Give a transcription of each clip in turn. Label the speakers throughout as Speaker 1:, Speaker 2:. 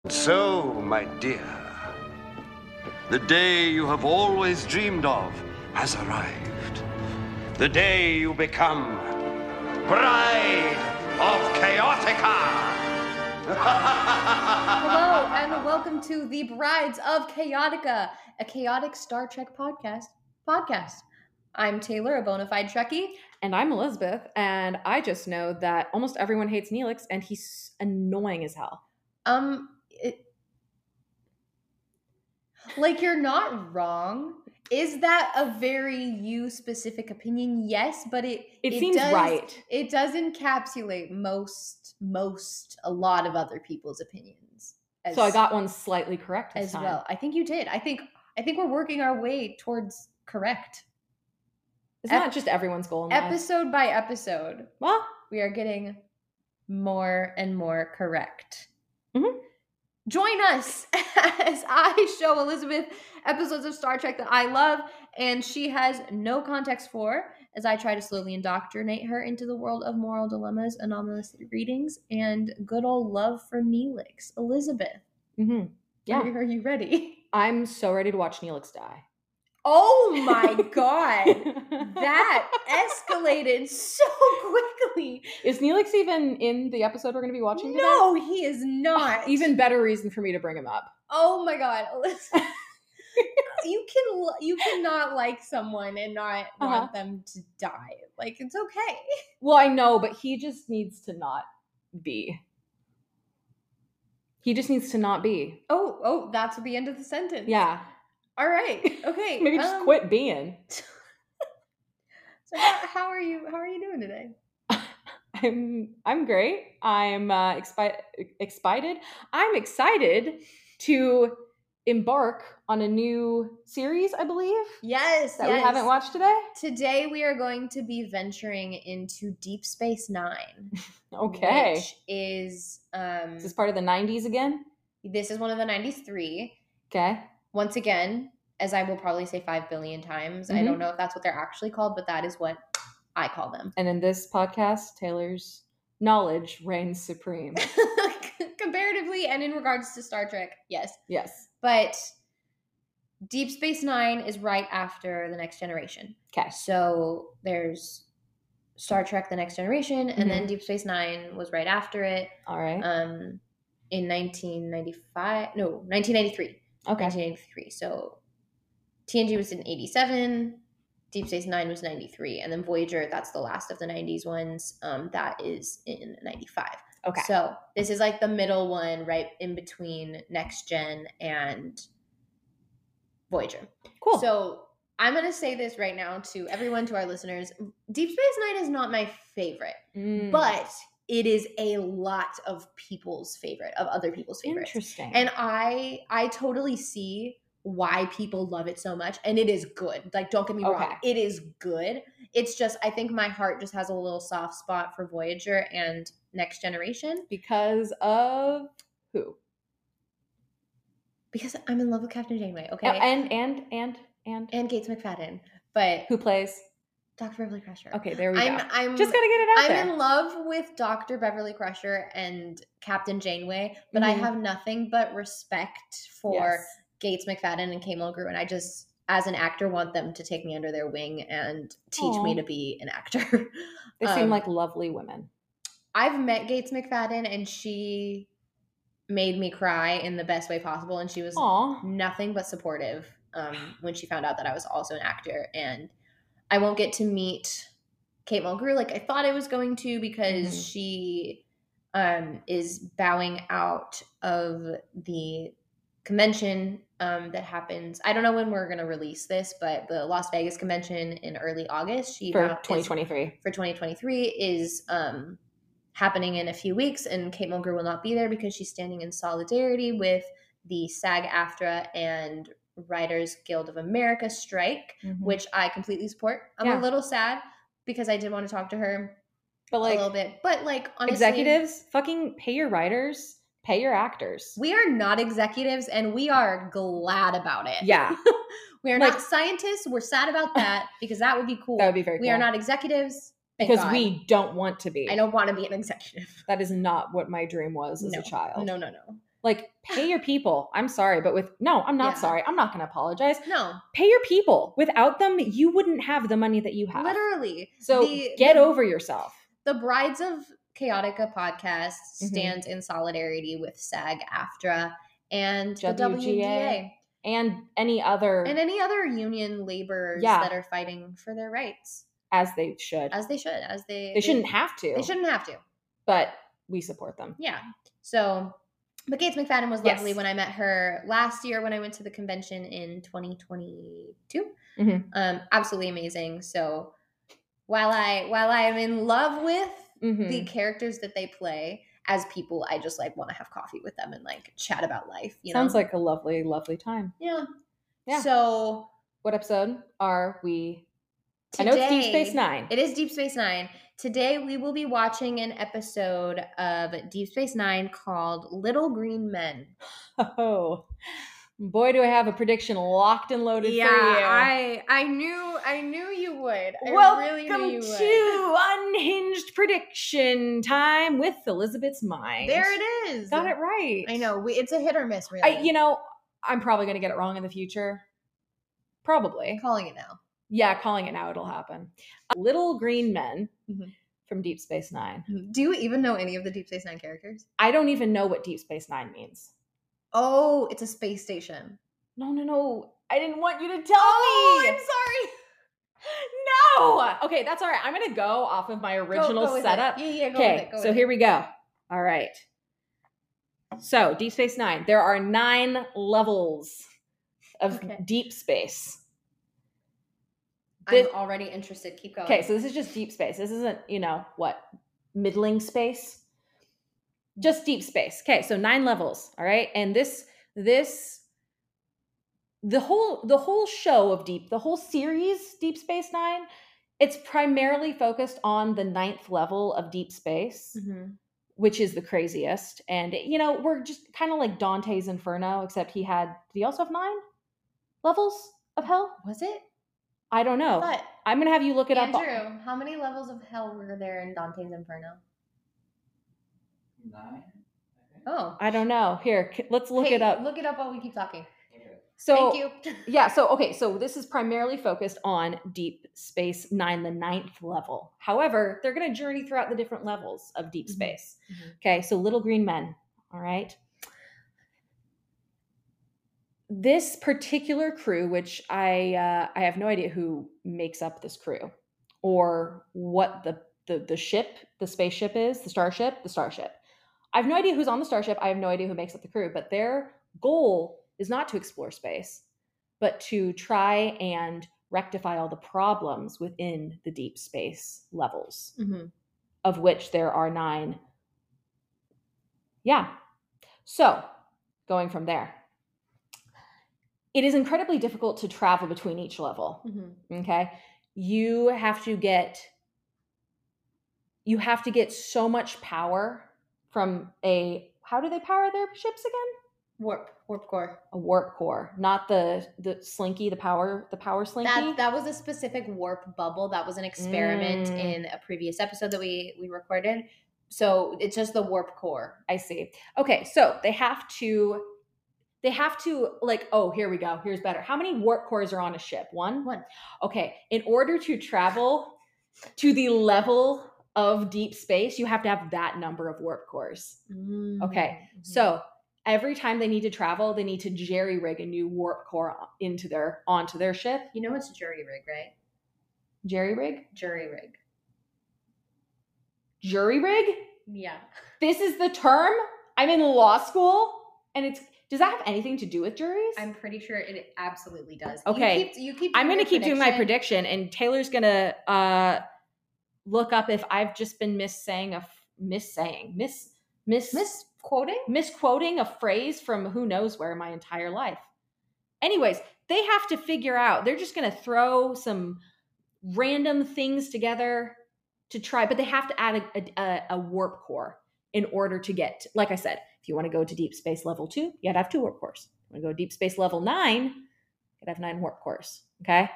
Speaker 1: So, my dear, the day you have always dreamed of has arrived. The day you become Bride of Chaotica!
Speaker 2: Hello, and welcome to the Brides of Chaotica, a chaotic Star Trek podcast. I'm Taylor, a bona fide Trekkie.
Speaker 3: And I'm Elizabeth, and I just know that almost everyone hates Neelix, and he's annoying as hell.
Speaker 2: You're not wrong. Is that a very you-specific opinion? Yes, but it
Speaker 3: seems right.
Speaker 2: It does encapsulate a lot of other people's opinions.
Speaker 3: So I got one slightly correct this time.
Speaker 2: Well. I think you did. I think we're working our way towards correct.
Speaker 3: Isn't that just everyone's goal in life?
Speaker 2: Episode by episode,
Speaker 3: well,
Speaker 2: we are getting more and more correct.
Speaker 3: Mm-hmm.
Speaker 2: Join us as I show Elizabeth episodes of Star Trek that I love and she has no context for, as I try to slowly indoctrinate her into the world of moral dilemmas, anomalous readings, and good old love for Neelix. Elizabeth,
Speaker 3: yeah,
Speaker 2: are you ready?
Speaker 3: I'm so ready to watch Neelix die.
Speaker 2: Oh my god, that escalated so quickly.
Speaker 3: Is Neelix even in the episode we're going to be watching today?
Speaker 2: No, he is not.
Speaker 3: Even better reason for me to bring him up.
Speaker 2: Oh my god, Alyssa. You cannot like someone and not want them to die. Like, it's okay.
Speaker 3: Well, I know, but he just needs to not be. He just needs to not be.
Speaker 2: Oh, that's the end of the sentence.
Speaker 3: Yeah.
Speaker 2: All right. Okay.
Speaker 3: Maybe just quit being.
Speaker 2: So how are you doing today?
Speaker 3: I'm great. I'm excited. I'm excited to embark on a new series, I believe.
Speaker 2: Yes.
Speaker 3: We haven't watched today.
Speaker 2: Today we are going to be venturing into Deep Space Nine.
Speaker 3: Okay.
Speaker 2: Which is
Speaker 3: is this part of the 90s again?
Speaker 2: This is one of the 93.
Speaker 3: Okay.
Speaker 2: Once again, as I will probably say 5 billion times, I don't know if that's what they're actually called, but that is what I call them.
Speaker 3: And in this podcast, Taylor's knowledge reigns supreme.
Speaker 2: Comparatively and in regards to Star Trek, yes.
Speaker 3: Yes.
Speaker 2: But Deep Space Nine is right after The Next Generation.
Speaker 3: Okay.
Speaker 2: So there's Star Trek The Next Generation, and then Deep Space Nine was right after it.
Speaker 3: All right.
Speaker 2: In 1993. Okay. 1993. So TNG was in 87, Deep Space Nine was 93, and then Voyager, that's the last of the 90s ones, that is in 95.
Speaker 3: Okay.
Speaker 2: So this is like the middle one, right in between Next Gen and Voyager.
Speaker 3: Cool.
Speaker 2: So I'm going to say this right now to everyone, to our listeners. Deep Space Nine is not my favorite, but it is a lot of people's favorite, of other people's favorites.
Speaker 3: Interesting.
Speaker 2: And I totally see why people love it so much, and it is good. Like, don't get me wrong, it is good. It's just, I think my heart just has a little soft spot for Voyager and Next Generation.
Speaker 3: Because of who?
Speaker 2: Because I'm in love with Captain Janeway, okay?
Speaker 3: And
Speaker 2: Gates McFadden. But
Speaker 3: who plays
Speaker 2: Dr. Beverly Crusher?
Speaker 3: Okay, there we go.
Speaker 2: I'm
Speaker 3: just gotta get it out there.
Speaker 2: I'm in love with Dr. Beverly Crusher and Captain Janeway, but I have nothing but respect for Gates McFadden and Kay Mulgrew, and I just, as an actor, want them to take me under their wing and teach me to be an actor.
Speaker 3: They seem like lovely women.
Speaker 2: I've met Gates McFadden, and she made me cry in the best way possible, and she was nothing but supportive when she found out that I was also an actor. And I won't get to meet Kate Mulgrew like I thought I was going to, because she is bowing out of the convention that happens. I don't know when we're going to release this, but the Las Vegas convention in early August,
Speaker 3: for 2023
Speaker 2: is happening in a few weeks, and Kate Mulgrew will not be there because she's standing in solidarity with the SAG-AFTRA and Writers Guild of America strike, which I completely support. I'm a little sad because I did want to talk to her a little bit, but like, honestly,
Speaker 3: executives, fucking pay your writers, pay your actors.
Speaker 2: We are not executives, and we are glad about it.
Speaker 3: Yeah.
Speaker 2: We are not scientists. We're sad about that because that would be cool.
Speaker 3: That would be very cool.
Speaker 2: We are not executives.
Speaker 3: Because we don't want to be.
Speaker 2: I don't want to be an executive.
Speaker 3: That is not what my dream was as a child.
Speaker 2: No.
Speaker 3: Like, pay your people. I'm sorry, but I'm not sorry. I'm not going to apologize.
Speaker 2: No.
Speaker 3: Pay your people. Without them, you wouldn't have the money that you have.
Speaker 2: Literally.
Speaker 3: So get over yourself.
Speaker 2: The Brides of Chaotica podcast stands in solidarity with SAG-AFTRA and the WGA.
Speaker 3: And any other
Speaker 2: union laborers that are fighting for their rights.
Speaker 3: As they should.
Speaker 2: They
Speaker 3: shouldn't have to.
Speaker 2: They shouldn't have to.
Speaker 3: But we support them.
Speaker 2: Yeah. So, but Gates McFadden was lovely when I met her last year when I went to the convention in 2022. Absolutely amazing. So while I am in love with the characters that they play, as people, I just like want to have coffee with them and like chat about life.
Speaker 3: Sounds like a lovely, lovely time.
Speaker 2: Yeah. So
Speaker 3: what episode are we? Today, I know it's Deep Space Nine.
Speaker 2: It is Deep Space Nine. Today we will be watching an episode of Deep Space Nine called Little Green Men.
Speaker 3: Oh, boy, do I have a prediction locked and loaded for you.
Speaker 2: I knew you would.
Speaker 3: Welcome to Unhinged Prediction Time with Elizabeth's Mind.
Speaker 2: There it is.
Speaker 3: Got it right.
Speaker 2: I know. It's a hit or miss, really.
Speaker 3: I'm probably going to get it wrong in the future. Probably.
Speaker 2: Calling it now.
Speaker 3: Yeah, calling it now. It'll happen. Little Green Men from Deep Space Nine.
Speaker 2: Do you even know any of the Deep Space Nine characters?
Speaker 3: I don't even know what Deep Space Nine means.
Speaker 2: Oh, it's a space station.
Speaker 3: No. I didn't want you to tell me.
Speaker 2: I'm sorry.
Speaker 3: No. Okay, that's all right. I'm going to go off of my original setup.
Speaker 2: Yeah, go
Speaker 3: with it.
Speaker 2: Okay,
Speaker 3: so here we go. All right. So, Deep Space Nine. There are 9 levels of deep space.
Speaker 2: I'm already interested. Keep going.
Speaker 3: Okay, so this is just deep space. This isn't, middling space. Just deep space. Okay, so 9 levels, all right? And the whole show of the whole series, Deep Space Nine, it's primarily focused on the 9th level of deep space, which is the craziest. And, we're just kind of like Dante's Inferno, except did he also have 9 levels of hell?
Speaker 2: Was it?
Speaker 3: I don't know. I'm going to have you look it up.
Speaker 2: Andrew, how many levels of hell were there in Dante's Inferno?
Speaker 4: 9.
Speaker 2: Oh.
Speaker 3: I don't know. Here, let's look it up.
Speaker 2: Look it up while we keep talking.
Speaker 4: Okay.
Speaker 3: So,
Speaker 2: thank you.
Speaker 3: Yeah, so this is primarily focused on Deep Space Nine, the 9th level. However, they're going to journey throughout the different levels of deep space. Okay, so Little Green Men, all right? This particular crew, which I have no idea who makes up this crew or what the ship, the spaceship is, the starship. I have no idea who's on the starship. I have no idea who makes up the crew, but their goal is not to explore space, but to try and rectify all the problems within the deep space levels, of which there are 9. Yeah. So going from there. It is incredibly difficult to travel between each level. Okay. You have to get so much power from how do they power their ships again?
Speaker 2: Warp core.
Speaker 3: A warp core, not the slinky, the power slinky.
Speaker 2: That was a specific warp bubble. That was an experiment in a previous episode that we recorded. So it's just the warp core.
Speaker 3: I see. Okay, so they have to here we go. Here's better. How many warp cores are on a ship? 1? Okay. In order to travel to the level of deep space, you have to have that number of warp cores. Okay. So every time they need to travel, they need to jerry rig a new warp core onto their ship.
Speaker 2: You know it's jury rig, right?
Speaker 3: Jerry rig?
Speaker 2: Jury rig.
Speaker 3: Jury rig?
Speaker 2: Yeah.
Speaker 3: This is the term? I'm in law school and does that have anything to do with juries?
Speaker 2: I'm pretty sure it absolutely does.
Speaker 3: Okay.
Speaker 2: You keep
Speaker 3: I'm going to keep doing my prediction, and Taylor's going to look up if I've just been misquoting a phrase from who knows where my entire life. Anyways, they have to figure out, they're just going to throw some random things together to try, but they have to add a warp core in order to get, like I said, if you want to go to deep space level 2, you got to have 2 warp cores. If you want to go to deep space level 9, you got to have 9 warp cores. Okay.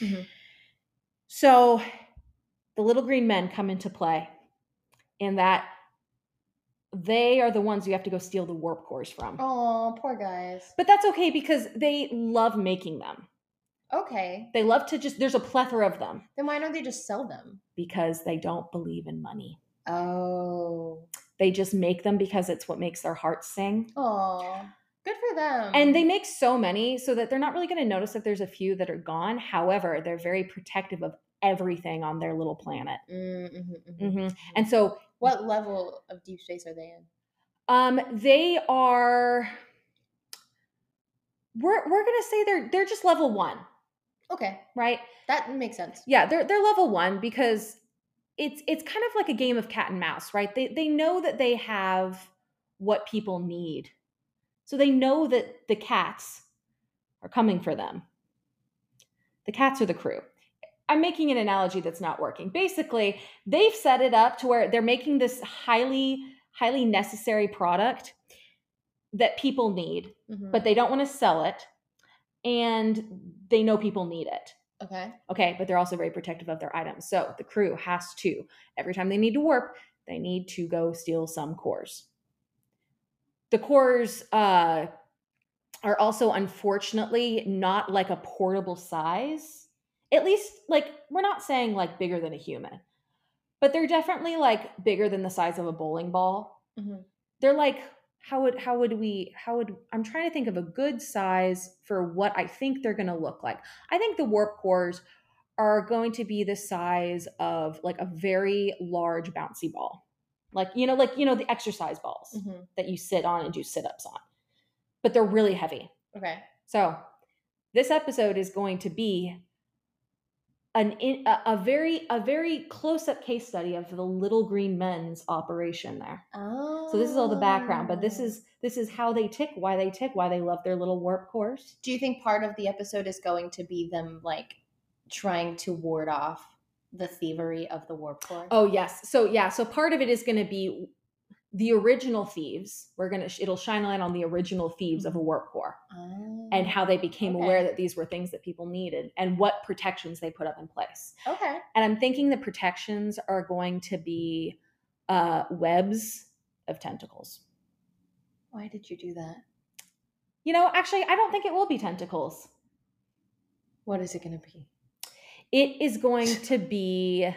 Speaker 3: So the Little Green Men come into play in that they are the ones you have to go steal the warp cores from.
Speaker 2: Oh, poor guys.
Speaker 3: But that's okay because they love making them.
Speaker 2: Okay.
Speaker 3: They love to there's a plethora of them.
Speaker 2: Then why don't they just sell them?
Speaker 3: Because they don't believe in money.
Speaker 2: Oh.
Speaker 3: They just make them because it's what makes their hearts sing.
Speaker 2: Oh, good for them.
Speaker 3: And they make so many so that they're not really going to notice if there's a few that are gone. However, they're very protective of everything on their little planet. And so,
Speaker 2: what level of deep space are they in?
Speaker 3: They are. We're gonna say they're just level 1.
Speaker 2: Okay,
Speaker 3: right.
Speaker 2: That makes sense.
Speaker 3: Yeah, they're level 1 because it's kind of like a game of cat and mouse, right? They know that they have what people need, so they know that the cats are coming for them. The cats are the crew. I'm making an analogy that's not working. Basically, they've set it up to where they're making this highly necessary product that people need, but they don't want to sell it, and they know people need it. Okay, but they're also very protective of their items. So the crew has to, every time they need to warp, they need to go steal some cores. The cores are also, unfortunately, not like a portable size. At least, like, we're not saying like bigger than a human, but they're definitely like bigger than the size of a bowling ball. They're like, I'm trying to think of a good size for what I think they're going to look like. I think the warp cores are going to be the size of like a very large bouncy ball. Like the exercise balls that you sit on and do sit-ups on. But they're really heavy.
Speaker 2: Okay.
Speaker 3: So this episode is going to be a very close-up case study of the Little Green Men's operation there.
Speaker 2: Oh.
Speaker 3: So this is all the background, but this is how they tick, why they love their little warp cores.
Speaker 2: Do you think part of the episode is going to be them like trying to ward off the thievery of the warp core?
Speaker 3: Oh yes. So part of it is going to be the original thieves. It'll shine a light on the original thieves of a warp core and how they became aware that these were things that people needed and what protections they put up in place.
Speaker 2: Okay.
Speaker 3: And I'm thinking the protections are going to be webs of tentacles.
Speaker 2: Why did you do that?
Speaker 3: Actually, I don't think it will be tentacles.
Speaker 2: What is it going to be?
Speaker 3: It is going to be,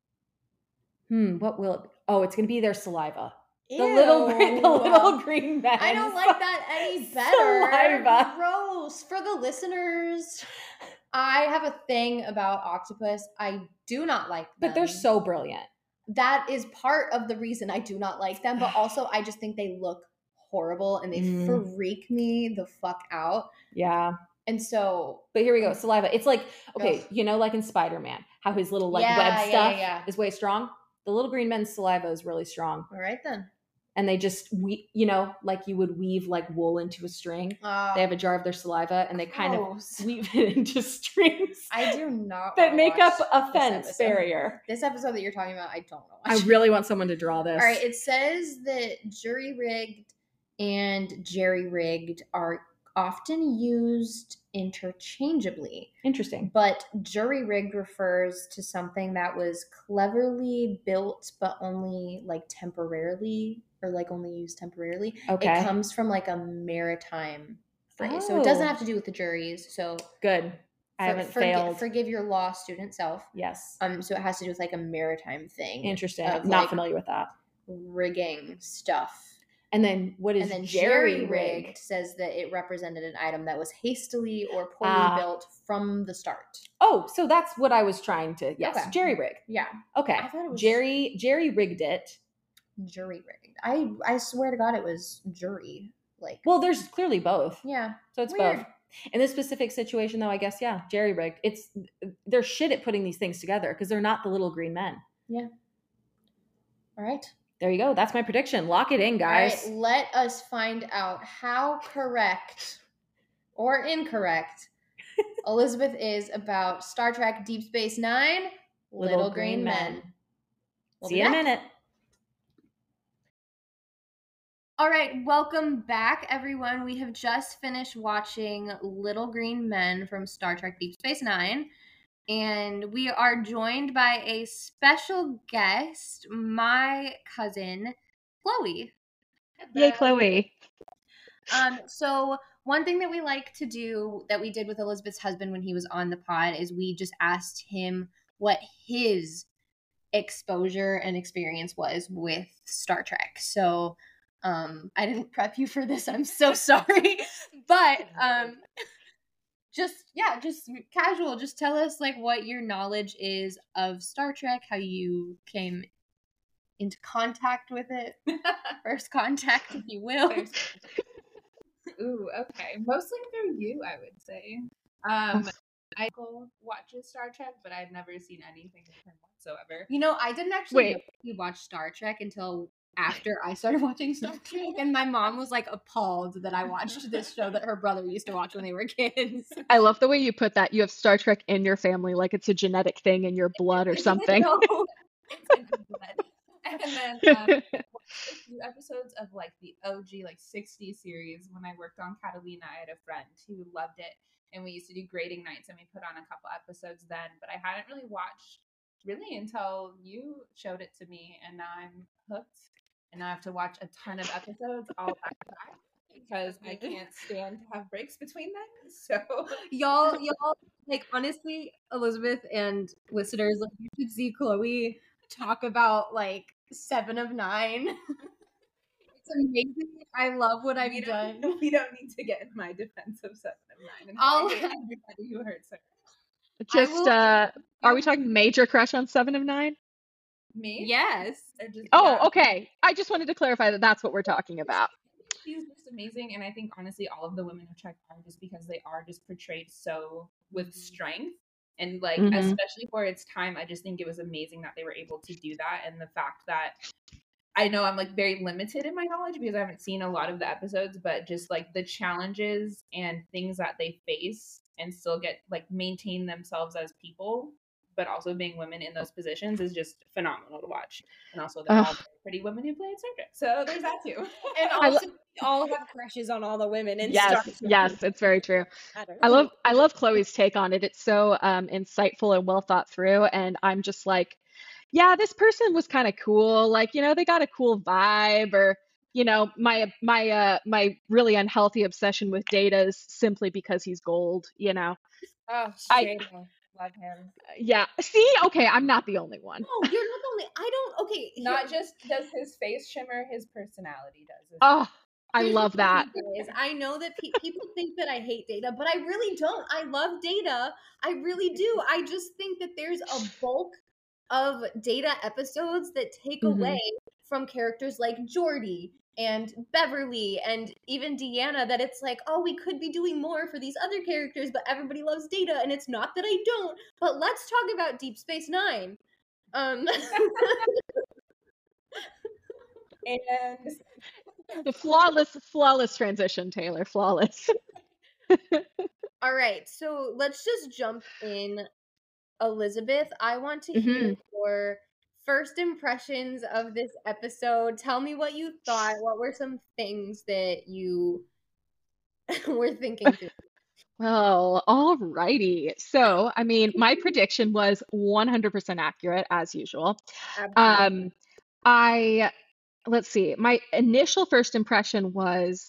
Speaker 3: what will it be? Oh, it's going to be their saliva.
Speaker 2: Ew.
Speaker 3: The little green men.
Speaker 2: I don't like that any better.
Speaker 3: Saliva.
Speaker 2: Gross. For the listeners, I have a thing about octopus. I do not like them.
Speaker 3: But they're so brilliant.
Speaker 2: That is part of the reason I do not like them. But also, I just think they look horrible and they freak me the fuck out.
Speaker 3: Yeah.
Speaker 2: And so,
Speaker 3: but here we go. Saliva. It's like, okay, like in Spider-Man, how his little web stuff is way strong. The Little Green Men's saliva is really strong.
Speaker 2: All right then.
Speaker 3: And they just, like you would weave like wool into a string. They have a jar of their saliva and they kind of weave it into strings.
Speaker 2: I do not
Speaker 3: that make up a fence barrier.
Speaker 2: This episode that you're talking about, I don't know.
Speaker 3: I really want someone to draw this.
Speaker 2: All right. It says that jury-rigged and jerry-rigged are often used interchangeably.
Speaker 3: Interesting.
Speaker 2: But jury-rigged refers to something that was cleverly built but only like temporarily or like only used temporarily.
Speaker 3: Okay.
Speaker 2: It comes from like a maritime phrase. So it doesn't have to do with the juries. So
Speaker 3: good. I haven't failed.
Speaker 2: Forgive your law student self.
Speaker 3: Yes.
Speaker 2: So it has to do with like a maritime thing.
Speaker 3: Interesting. I'm not familiar with that.
Speaker 2: Rigging stuff.
Speaker 3: And then what is
Speaker 2: and then
Speaker 3: jerry-rigged?
Speaker 2: Says that it represented an item that was hastily or poorly built from the start.
Speaker 3: Oh, so that's what I was trying to. Yes, okay. Jerry-rigged.
Speaker 2: Yeah.
Speaker 3: Okay.
Speaker 2: I thought it was
Speaker 3: jerry-rigged it.
Speaker 2: Jury-rigged. I swear to God, it was jury. Like.
Speaker 3: Well, there's clearly both.
Speaker 2: Yeah.
Speaker 3: So it's both. In this specific situation, though, I guess jerry-rigged. They're shit at putting these things together because they're not the Little Green Men.
Speaker 2: Yeah. All right.
Speaker 3: There you go. That's my prediction. Lock it in, guys.
Speaker 2: All right, let us find out how correct or incorrect Elizabeth is about Star Trek Deep Space Nine, Little Green Men.
Speaker 3: See you in a minute.
Speaker 2: All right, welcome back, everyone. We have just finished watching Little Green Men from Star Trek Deep Space Nine. And we are joined by a special guest, my cousin, Chloe.
Speaker 3: Yay, Chloe.
Speaker 2: So one thing that we like to do that we did with Elizabeth's husband when he was on the pod is we just asked him what his exposure and experience was with Star Trek. So I didn't prep you for this. I'm so sorry. But just casual, just tell us like what your knowledge is of Star Trek, how you came into contact with it. First contact, if you will.
Speaker 4: Ooh, okay. Mostly through you, I would say. I watches Star Trek, but I've never seen anything with him whatsoever.
Speaker 2: You know, I didn't actually know he watched Star Trek until after I started watching Star Trek, and my mom was like appalled that I watched this show that her brother used to watch when they were kids.
Speaker 3: I love the way you put that. You have Star Trek in your family, like it's a genetic thing in your blood or something.
Speaker 4: It's in your blood. And then a few episodes of like the OG like 60 series. When I worked on Catalina, I had a friend who loved it, and we used to do grading nights, and we put on a couple episodes then. But I hadn't really watched until you showed it to me, and now I'm hooked. And now I have to watch a ton of episodes all back to back because I can't stand to have breaks between them. So
Speaker 2: y'all, like honestly, Elizabeth and listeners, like, you should see Chloe talk about like 7 of 9. It's amazing. I love what I've done.
Speaker 4: We don't need to get in my defense of 7 of 9. And
Speaker 2: I'll
Speaker 4: everybody who hurts her.
Speaker 3: Just are we talking major crush on 7 of 9?
Speaker 4: Me?
Speaker 2: Yes.
Speaker 3: Okay. I just wanted to clarify that that's what we're talking about.
Speaker 4: She's just amazing, and I think honestly all of the women of Trek are just because they are just portrayed so with strength. And like, especially for its time, I just think it was amazing that they were able to do that. And the fact that I know I'm like very limited in my knowledge because I haven't seen a lot of the episodes, but just like the challenges and things that they face and still get like maintain themselves as people, but also being women in those positions is just phenomenal to watch. And also they're all pretty women who played Star Trek. So there's that too.
Speaker 2: And also we all have crushes on all the women in Star Trek.
Speaker 3: Yes, it's very true. I love Chloe's take on it. It's so insightful and well thought through. And I'm just like, yeah, this person was kind of cool. Like, you know, they got a cool vibe, or, you know, my really unhealthy obsession with Data is simply because he's gold, you know.
Speaker 4: Oh, Data. Love him.
Speaker 3: Yeah. See? Okay, I'm not the only one.
Speaker 2: No, you're not the only. Okay.
Speaker 4: Not just does his face shimmer, his personality does.
Speaker 3: Oh, I love that.
Speaker 2: I know that people think that I hate Data, but I really don't. I love Data. I really do. I just think that there's a bulk of Data episodes that take away from characters like Geordi and Beverly and even Deanna, that it's like, oh, we could be doing more for these other characters, but everybody loves Data, and it's not that I don't, but let's talk about Deep Space Nine.
Speaker 4: And
Speaker 3: the flawless transition, Taylor. Flawless.
Speaker 2: All right, so let's just jump in. Elizabeth, I want to hear your first impressions of this episode. Tell me what you thought. What were some things that you were thinking through?
Speaker 3: Well, alrighty. So, I mean, my prediction was 100% accurate as usual.
Speaker 2: Absolutely.
Speaker 3: Let's see. My initial first impression was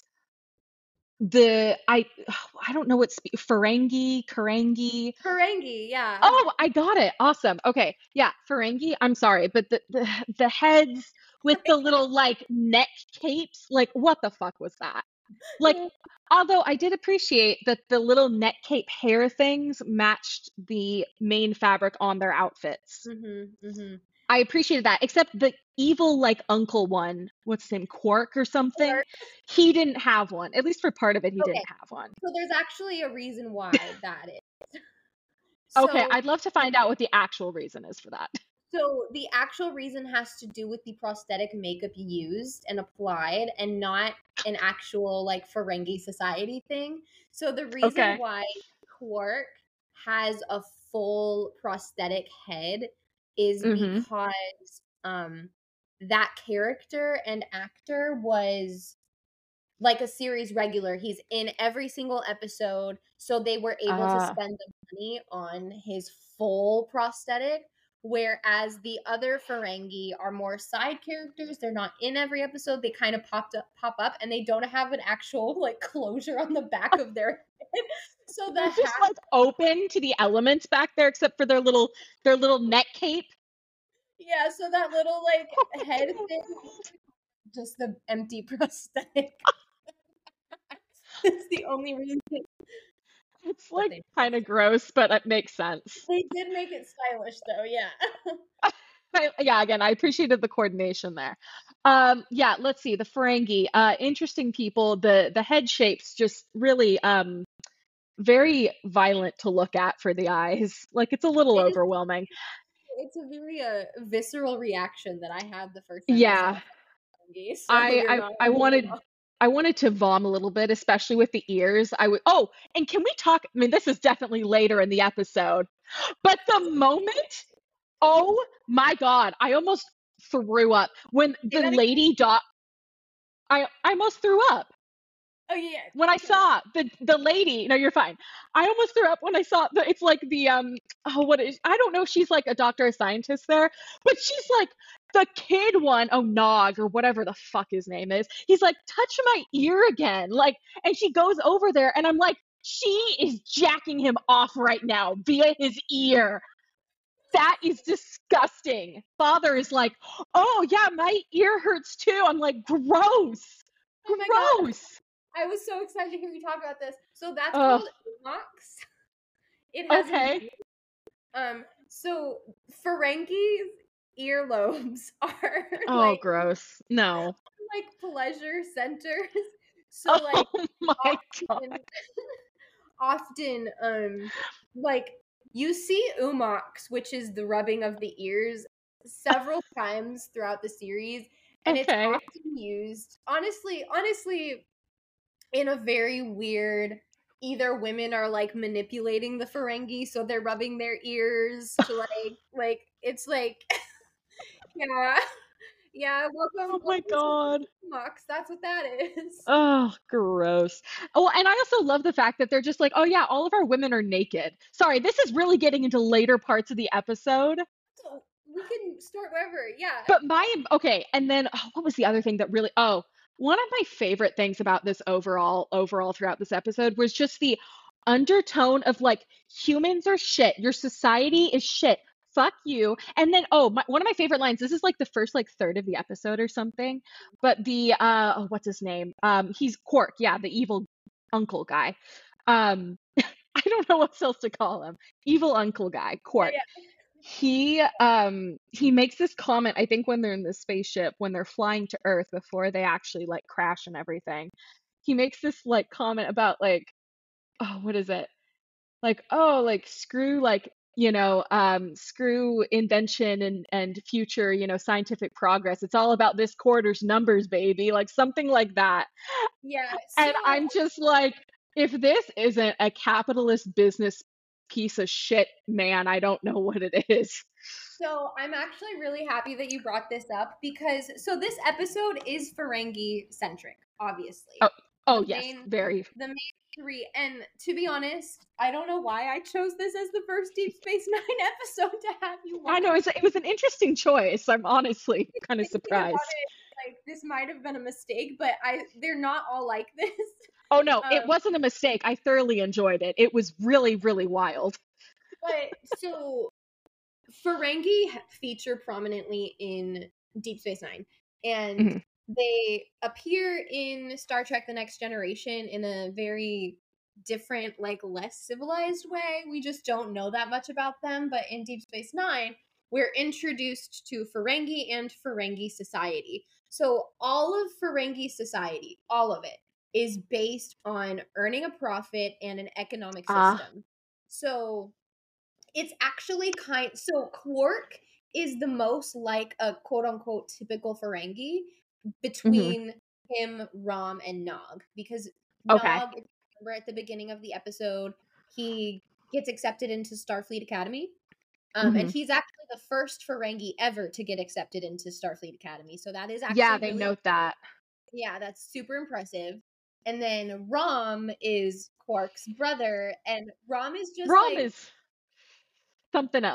Speaker 3: I don't know Ferengi,
Speaker 2: yeah.
Speaker 3: Oh, I got it. Awesome. Okay. Yeah, Ferengi. I'm sorry, but the heads with the little like neck capes, like what the fuck was that? Like, although I did appreciate that the little neck cape hair things matched the main fabric on their outfits. I appreciated that, except the evil like uncle one, what's his name, Quark or something, he didn't have one. At least for part of it, he didn't have one.
Speaker 2: So there's actually a reason why that is.
Speaker 3: Okay, I'd love to find out what the actual reason is for that.
Speaker 2: So the actual reason has to do with the prosthetic makeup used and applied, and not an actual like Ferengi society thing. So the reason why Quark has a full prosthetic head is because that character and actor was like a series regular. He's in every single episode, so they were able to spend the money on his full prosthetic, whereas the other Ferengi are more side characters. They're not in every episode. They kind of pop up, and they don't have an actual like closure on the back of their head. So
Speaker 3: they're just like open to the elements back there, except for their little neck cape.
Speaker 2: Yeah, so that little like head thing, just the empty prosthetic. It's the only reason.
Speaker 3: It's like kind of gross, but it makes sense.
Speaker 2: They did make it stylish though, yeah.
Speaker 3: Yeah, again, I appreciated the coordination there. Yeah, let's see, the Ferengi, interesting people. The head shapes just really very violent to look at for the eyes. Like, it's a little overwhelming.
Speaker 2: It's a very visceral reaction that I had the first time.
Speaker 3: Yeah,
Speaker 2: I
Speaker 3: I wanted to vom a little bit, especially with the ears. Oh, and can we talk? I mean, this is definitely later in the episode, but the moment, oh my God, I almost threw up when the lady dog. I almost threw up.
Speaker 2: Oh yeah.
Speaker 3: When I saw the lady, no, you're fine. I almost threw up when I saw it's like the I don't know if she's like a doctor or scientist there, but she's like the kid one, Nog or whatever the fuck his name is. He's like, touch my ear again. Like, and she goes over there and I'm like, she is jacking him off right now via his ear. That is disgusting. Father is like, oh yeah, my ear hurts too. I'm like, gross.
Speaker 2: Oh gross. I was so excited to hear you talk about this. So that's called Umox. It has so Ferengi's earlobes are
Speaker 3: like, gross. No.
Speaker 2: Like pleasure centers. So like
Speaker 3: my God.
Speaker 2: often like you see Umox, which is the rubbing of the ears, several times throughout the series, and it's often used honestly in a very weird, either women are like manipulating the Ferengi, so they're rubbing their ears to like it's like yeah, welcome.
Speaker 3: Oh my God.
Speaker 2: Mox, that's what that is.
Speaker 3: Oh, gross. Oh, and I also love the fact that they're just like, oh yeah, all of our women are naked. Sorry, this is really getting into later parts of the episode.
Speaker 2: So we can start wherever, yeah.
Speaker 3: But okay, and then what was the other thing that really one of my favorite things about this overall throughout this episode was just the undertone of like, humans are shit, your society is shit, fuck you. And then one of my favorite lines, this is like the first like third of the episode or something, but the what's his name, he's Quark, yeah, the evil uncle guy. I don't know what else to call him. Evil uncle guy, Quark. Yeah. He makes this comment, I think when they're in the spaceship, when they're flying to Earth before they actually like crash and everything. He makes this like comment about like, what is it? Like, like screw like, screw invention and future, scientific progress. It's all about this quarter's numbers, baby. Like something like that.
Speaker 2: Yeah.
Speaker 3: And I'm just like, if this isn't a capitalist business piece of shit, man, I don't know what it is.
Speaker 2: So I'm actually really happy that you brought this up because this episode is Ferengi centric, obviously.
Speaker 3: Yes, very.
Speaker 2: The main three, and to be honest, I don't know why I chose this as the first Deep Space Nine episode to have you watch.
Speaker 3: I know it was an interesting choice. I'm honestly kind of surprised.
Speaker 2: Like this might have been a mistake, but they're not all like this.
Speaker 3: Oh no, it wasn't a mistake. I thoroughly enjoyed it. It was really, really wild.
Speaker 2: But so Ferengi feature prominently in Deep Space Nine, and they appear in Star Trek: The Next Generation in a very different, like less civilized way. We just don't know that much about them. But in Deep Space Nine, we're introduced to Ferengi and Ferengi society. So all of Ferengi society, all of it, is based on earning a profit and an economic system. So it's actually so Quark is the most like a quote unquote typical Ferengi between him, Rom, and Nog, because Nog, if you remember at the beginning of the episode, he gets accepted into Starfleet Academy. And he's actually the first Ferengi ever to get accepted into Starfleet Academy. So that is actually
Speaker 3: they note that.
Speaker 2: Yeah, that's super impressive. And then Rom is Quark's brother, and Rom is just
Speaker 3: is something else.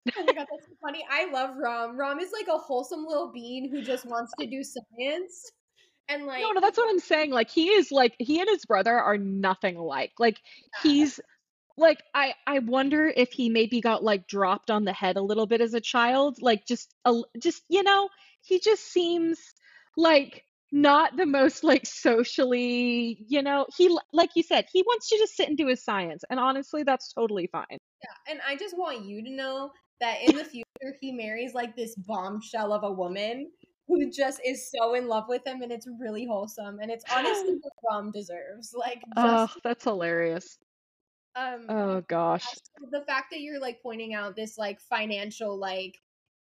Speaker 2: Oh my god, that's so funny. I love Rom. Rom is like a wholesome little bean who just wants to do science. And like,
Speaker 5: No, that's what I'm saying. Like he and his brother are nothing alike. Like he's like I wonder if he maybe got like dropped on the head a little bit as a child. Like just he just seems like not the most like socially, he like you said, he wants to just sit and do his science. And honestly, that's totally fine.
Speaker 2: yeah, and I just want you to know that in the future he marries like this bombshell of a woman who just is so in love with him, and it's really wholesome, and it's honestly what Rom deserves. Like,
Speaker 5: Oh,
Speaker 2: just
Speaker 5: that's hilarious. Oh gosh.
Speaker 2: the fact that you're like pointing out this like financial like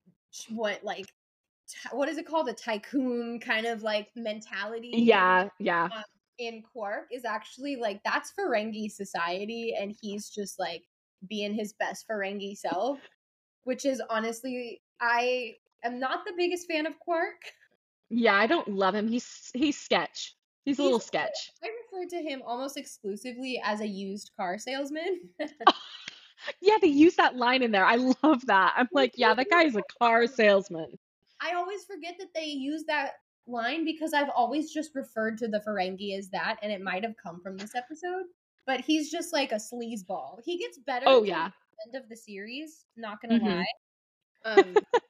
Speaker 2: what is it called, a tycoon kind of like mentality
Speaker 5: Yeah.
Speaker 2: in Quark is actually like that's Ferengi society, and he's just like being his best Ferengi self, which is honestly, I am not the biggest fan of Quark.
Speaker 5: Yeah, I don't love him. He's sketch. He's a little sketch.
Speaker 2: I refer to him almost exclusively as a used car salesman.
Speaker 5: Yeah, they use that line in there. I love that. I'm like, yeah, that guy is a car salesman.
Speaker 2: I always forget that they use that line because I've always just referred to the Ferengi as that, and it might have come from this episode. But he's just like a sleazeball. He gets better
Speaker 5: Oh
Speaker 2: at
Speaker 5: yeah.
Speaker 2: the end of the series, not gonna
Speaker 5: Mhm.
Speaker 2: lie.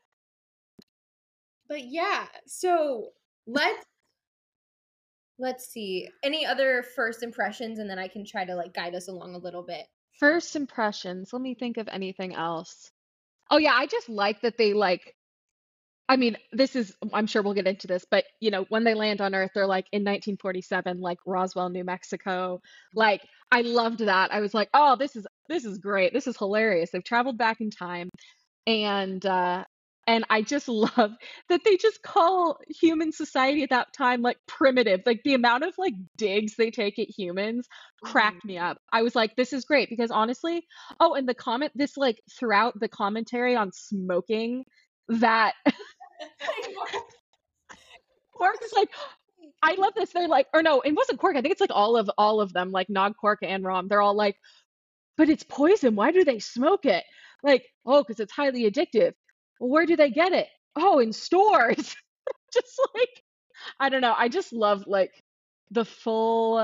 Speaker 2: But yeah, so let's see. Any other first impressions, and then I can try to like guide us along a little bit.
Speaker 5: First impressions. Let me think of anything else. Oh yeah, I just like that they like I mean, I'm sure we'll get into this, but when they land on Earth, they're like in 1947, like Roswell, New Mexico. Like I loved that. I was like, "Oh, this is great. This is hilarious." They've traveled back in time and I just love that they just call human society at that time like primitive. Like the amount of like digs they take at humans cracked me up. I was like, this is great because honestly, and this like throughout the commentary on smoking that Quark is like, I love this. They're like, or no, it wasn't Quark. I think it's like all of them, like Nog, Quark, and Rom. They're all like, but it's poison. Why do they smoke it? Like, oh, because it's highly addictive. Well, where do they get it? Oh, in stores. Just like, I don't know. I just love like the full.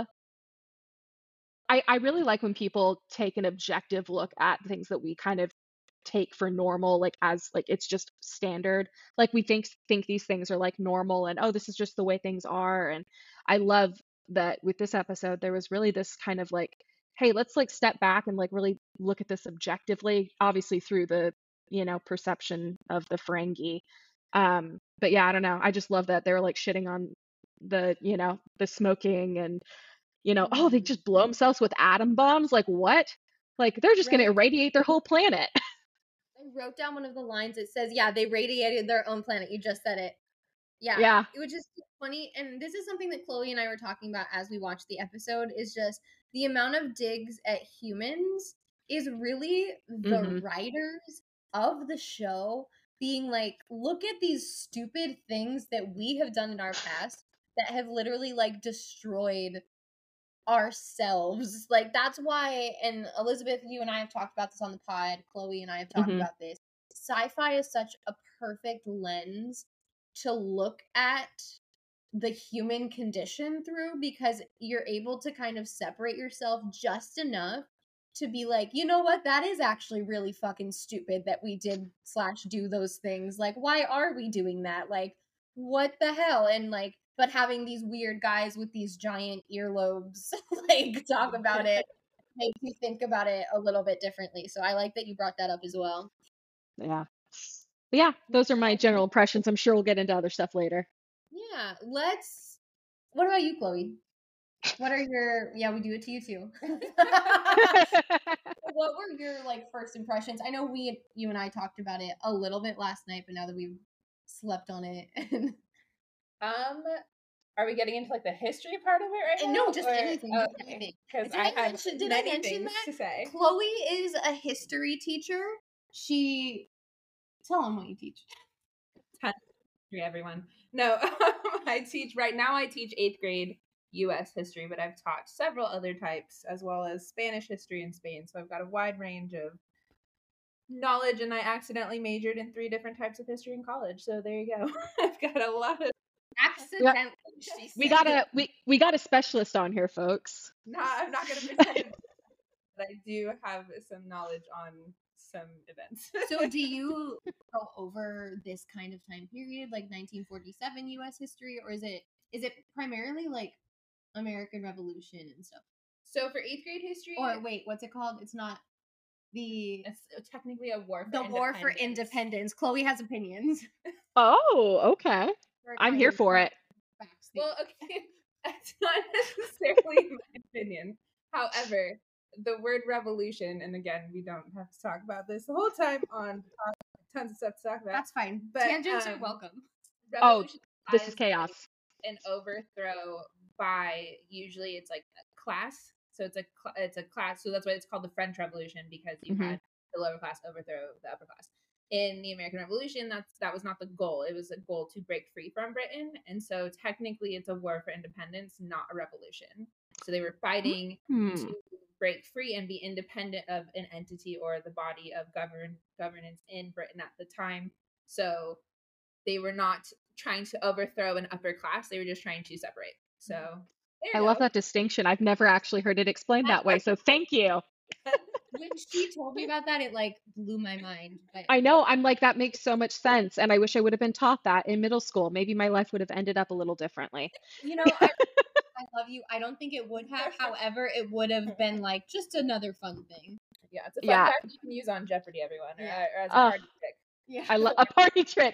Speaker 5: I really like when people take an objective look at things that we kind of take for normal, like as like it's just standard. Like we think these things are like normal and this is just the way things are. And I love that with this episode there was really this kind of like, hey, let's like step back and like really look at this objectively, obviously through the perception of the Ferengi. But yeah, I don't know. I just love that they were like shitting on the smoking and they just blow themselves with atom bombs. Like what? Like they're just going to irradiate their whole planet.
Speaker 2: I wrote down one of the lines. It says, yeah, they radiated their own planet. You just said it.
Speaker 5: Yeah.
Speaker 2: It was just funny. And this is something that Chloe and I were talking about as we watched the episode, is just the amount of digs at humans is really the writers of the show being like, look at these stupid things that we have done in our past that have literally like destroyed ourselves. Like that's why, and Elizabeth, you and I have talked about this on the pod, Chloe and I have talked about this. Sci-fi is such a perfect lens to look at the human condition through, because you're able to kind of separate yourself just enough to be like, you know what, that is actually really fucking stupid that we did / do those things. Like, why are we doing that? Like, what the hell? And like, but having these weird guys with these giant earlobes like talk about it makes you think about it a little bit differently. So I like that you brought that up as well.
Speaker 5: Yeah. But yeah, those are my general impressions. I'm sure we'll get into other stuff later.
Speaker 2: Yeah, what about you, Chloe? What are your, we do it to you too. What were your like first impressions? I know you and I talked about it a little bit last night, but now that we've slept on it.
Speaker 4: Are we getting into like the history part of it right now?
Speaker 2: No, just anything.
Speaker 4: Because I have
Speaker 2: did I mention that?
Speaker 4: To say.
Speaker 2: Chloe is a history teacher. Tell them what you teach.
Speaker 4: History, everyone. No, I teach 8th grade U.S. history, but I've taught several other types as well as Spanish history in Spain. So I've got a wide range of knowledge, and I accidentally majored in 3 different types of history in college. So there you go. I've got a lot of
Speaker 2: Accidentally, she
Speaker 5: We
Speaker 2: said.
Speaker 5: got a specialist on here, folks.
Speaker 4: I'm not going to pretend, but I do have some knowledge on some events.
Speaker 2: So do you go over this kind of time period, like 1947 U.S. history, or is it primarily like American Revolution and stuff?
Speaker 4: So for 8th grade history,
Speaker 2: or wait, what's it called? It's not the.
Speaker 4: It's technically a war.
Speaker 2: The War for Independence. Chloe has opinions.
Speaker 5: Oh, okay. I'm here for it.
Speaker 4: Well, okay, that's not necessarily my opinion. However, the word revolution, and again, we don't have to talk about this the whole time on tons of stuff to talk about.
Speaker 2: That's fine.
Speaker 4: But,
Speaker 2: tangents are welcome.
Speaker 4: Revolution
Speaker 5: this is chaos.
Speaker 4: An overthrow by, usually it's like a class. So it's a class. So that's why it's called the French Revolution, because you had the lower class overthrow the upper class. In the American Revolution, that was not the goal. It was a goal to break free from Britain. And so technically it's a war for independence, not a revolution. So they were fighting to break free and be independent of an entity or the body of governance in Britain at the time. So they were not trying to overthrow an upper class. They were just trying to separate. So
Speaker 5: I love that distinction. I've never actually heard it explained that way. So thank you.
Speaker 2: When she told me about that, it like blew my mind. But
Speaker 5: I know. I'm like, that makes so much sense. And I wish I would have been taught that in middle school. Maybe my life would have ended up a little differently.
Speaker 2: You know, I love you. I don't think it would have. However, it would have been like just another fun thing.
Speaker 4: Yeah, it's a fun fact you can use on Jeopardy, everyone, or as a party trick.
Speaker 2: Yeah,
Speaker 5: I love a party trick.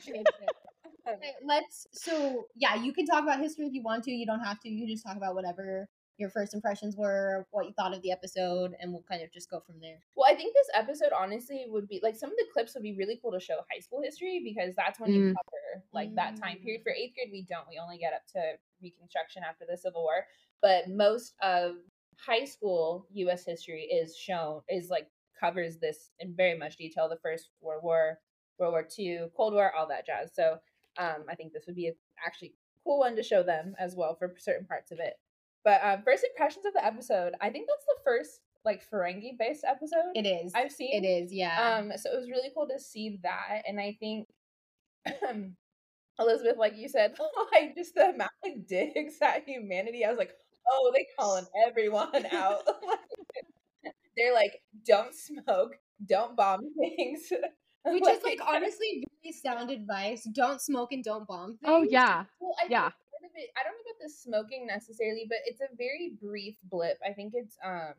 Speaker 2: So you can talk about history if you want to. You don't have to. You can just talk about whatever your first impressions were, what you thought of the episode, and we'll kind of just go from there.
Speaker 4: Well, I think this episode honestly would be like, some of the clips would be really cool to show high school history, because that's when you cover like that time period. For 8th grade, we only get up to Reconstruction after the Civil War, but most of high school U.S. history covers this in very much detail. The First World War, World War II, Cold War, all that jazz. So I think this would be actually cool one to show them as well for certain parts of it. But first impressions of the episode, I think that's the first like Ferengi based episode
Speaker 2: it is
Speaker 4: I've seen.
Speaker 2: It is, yeah.
Speaker 4: So it was really cool to see that, and I think Elizabeth, like you said, like just the amount of digs at humanity. I was like, oh, they calling everyone out. They're like, don't smoke, don't bomb things.
Speaker 2: Which is like honestly really sound advice. Don't smoke and don't bomb things.
Speaker 5: Oh yeah.
Speaker 4: Well, I don't know about the smoking necessarily, but it's a very brief blip. I think it's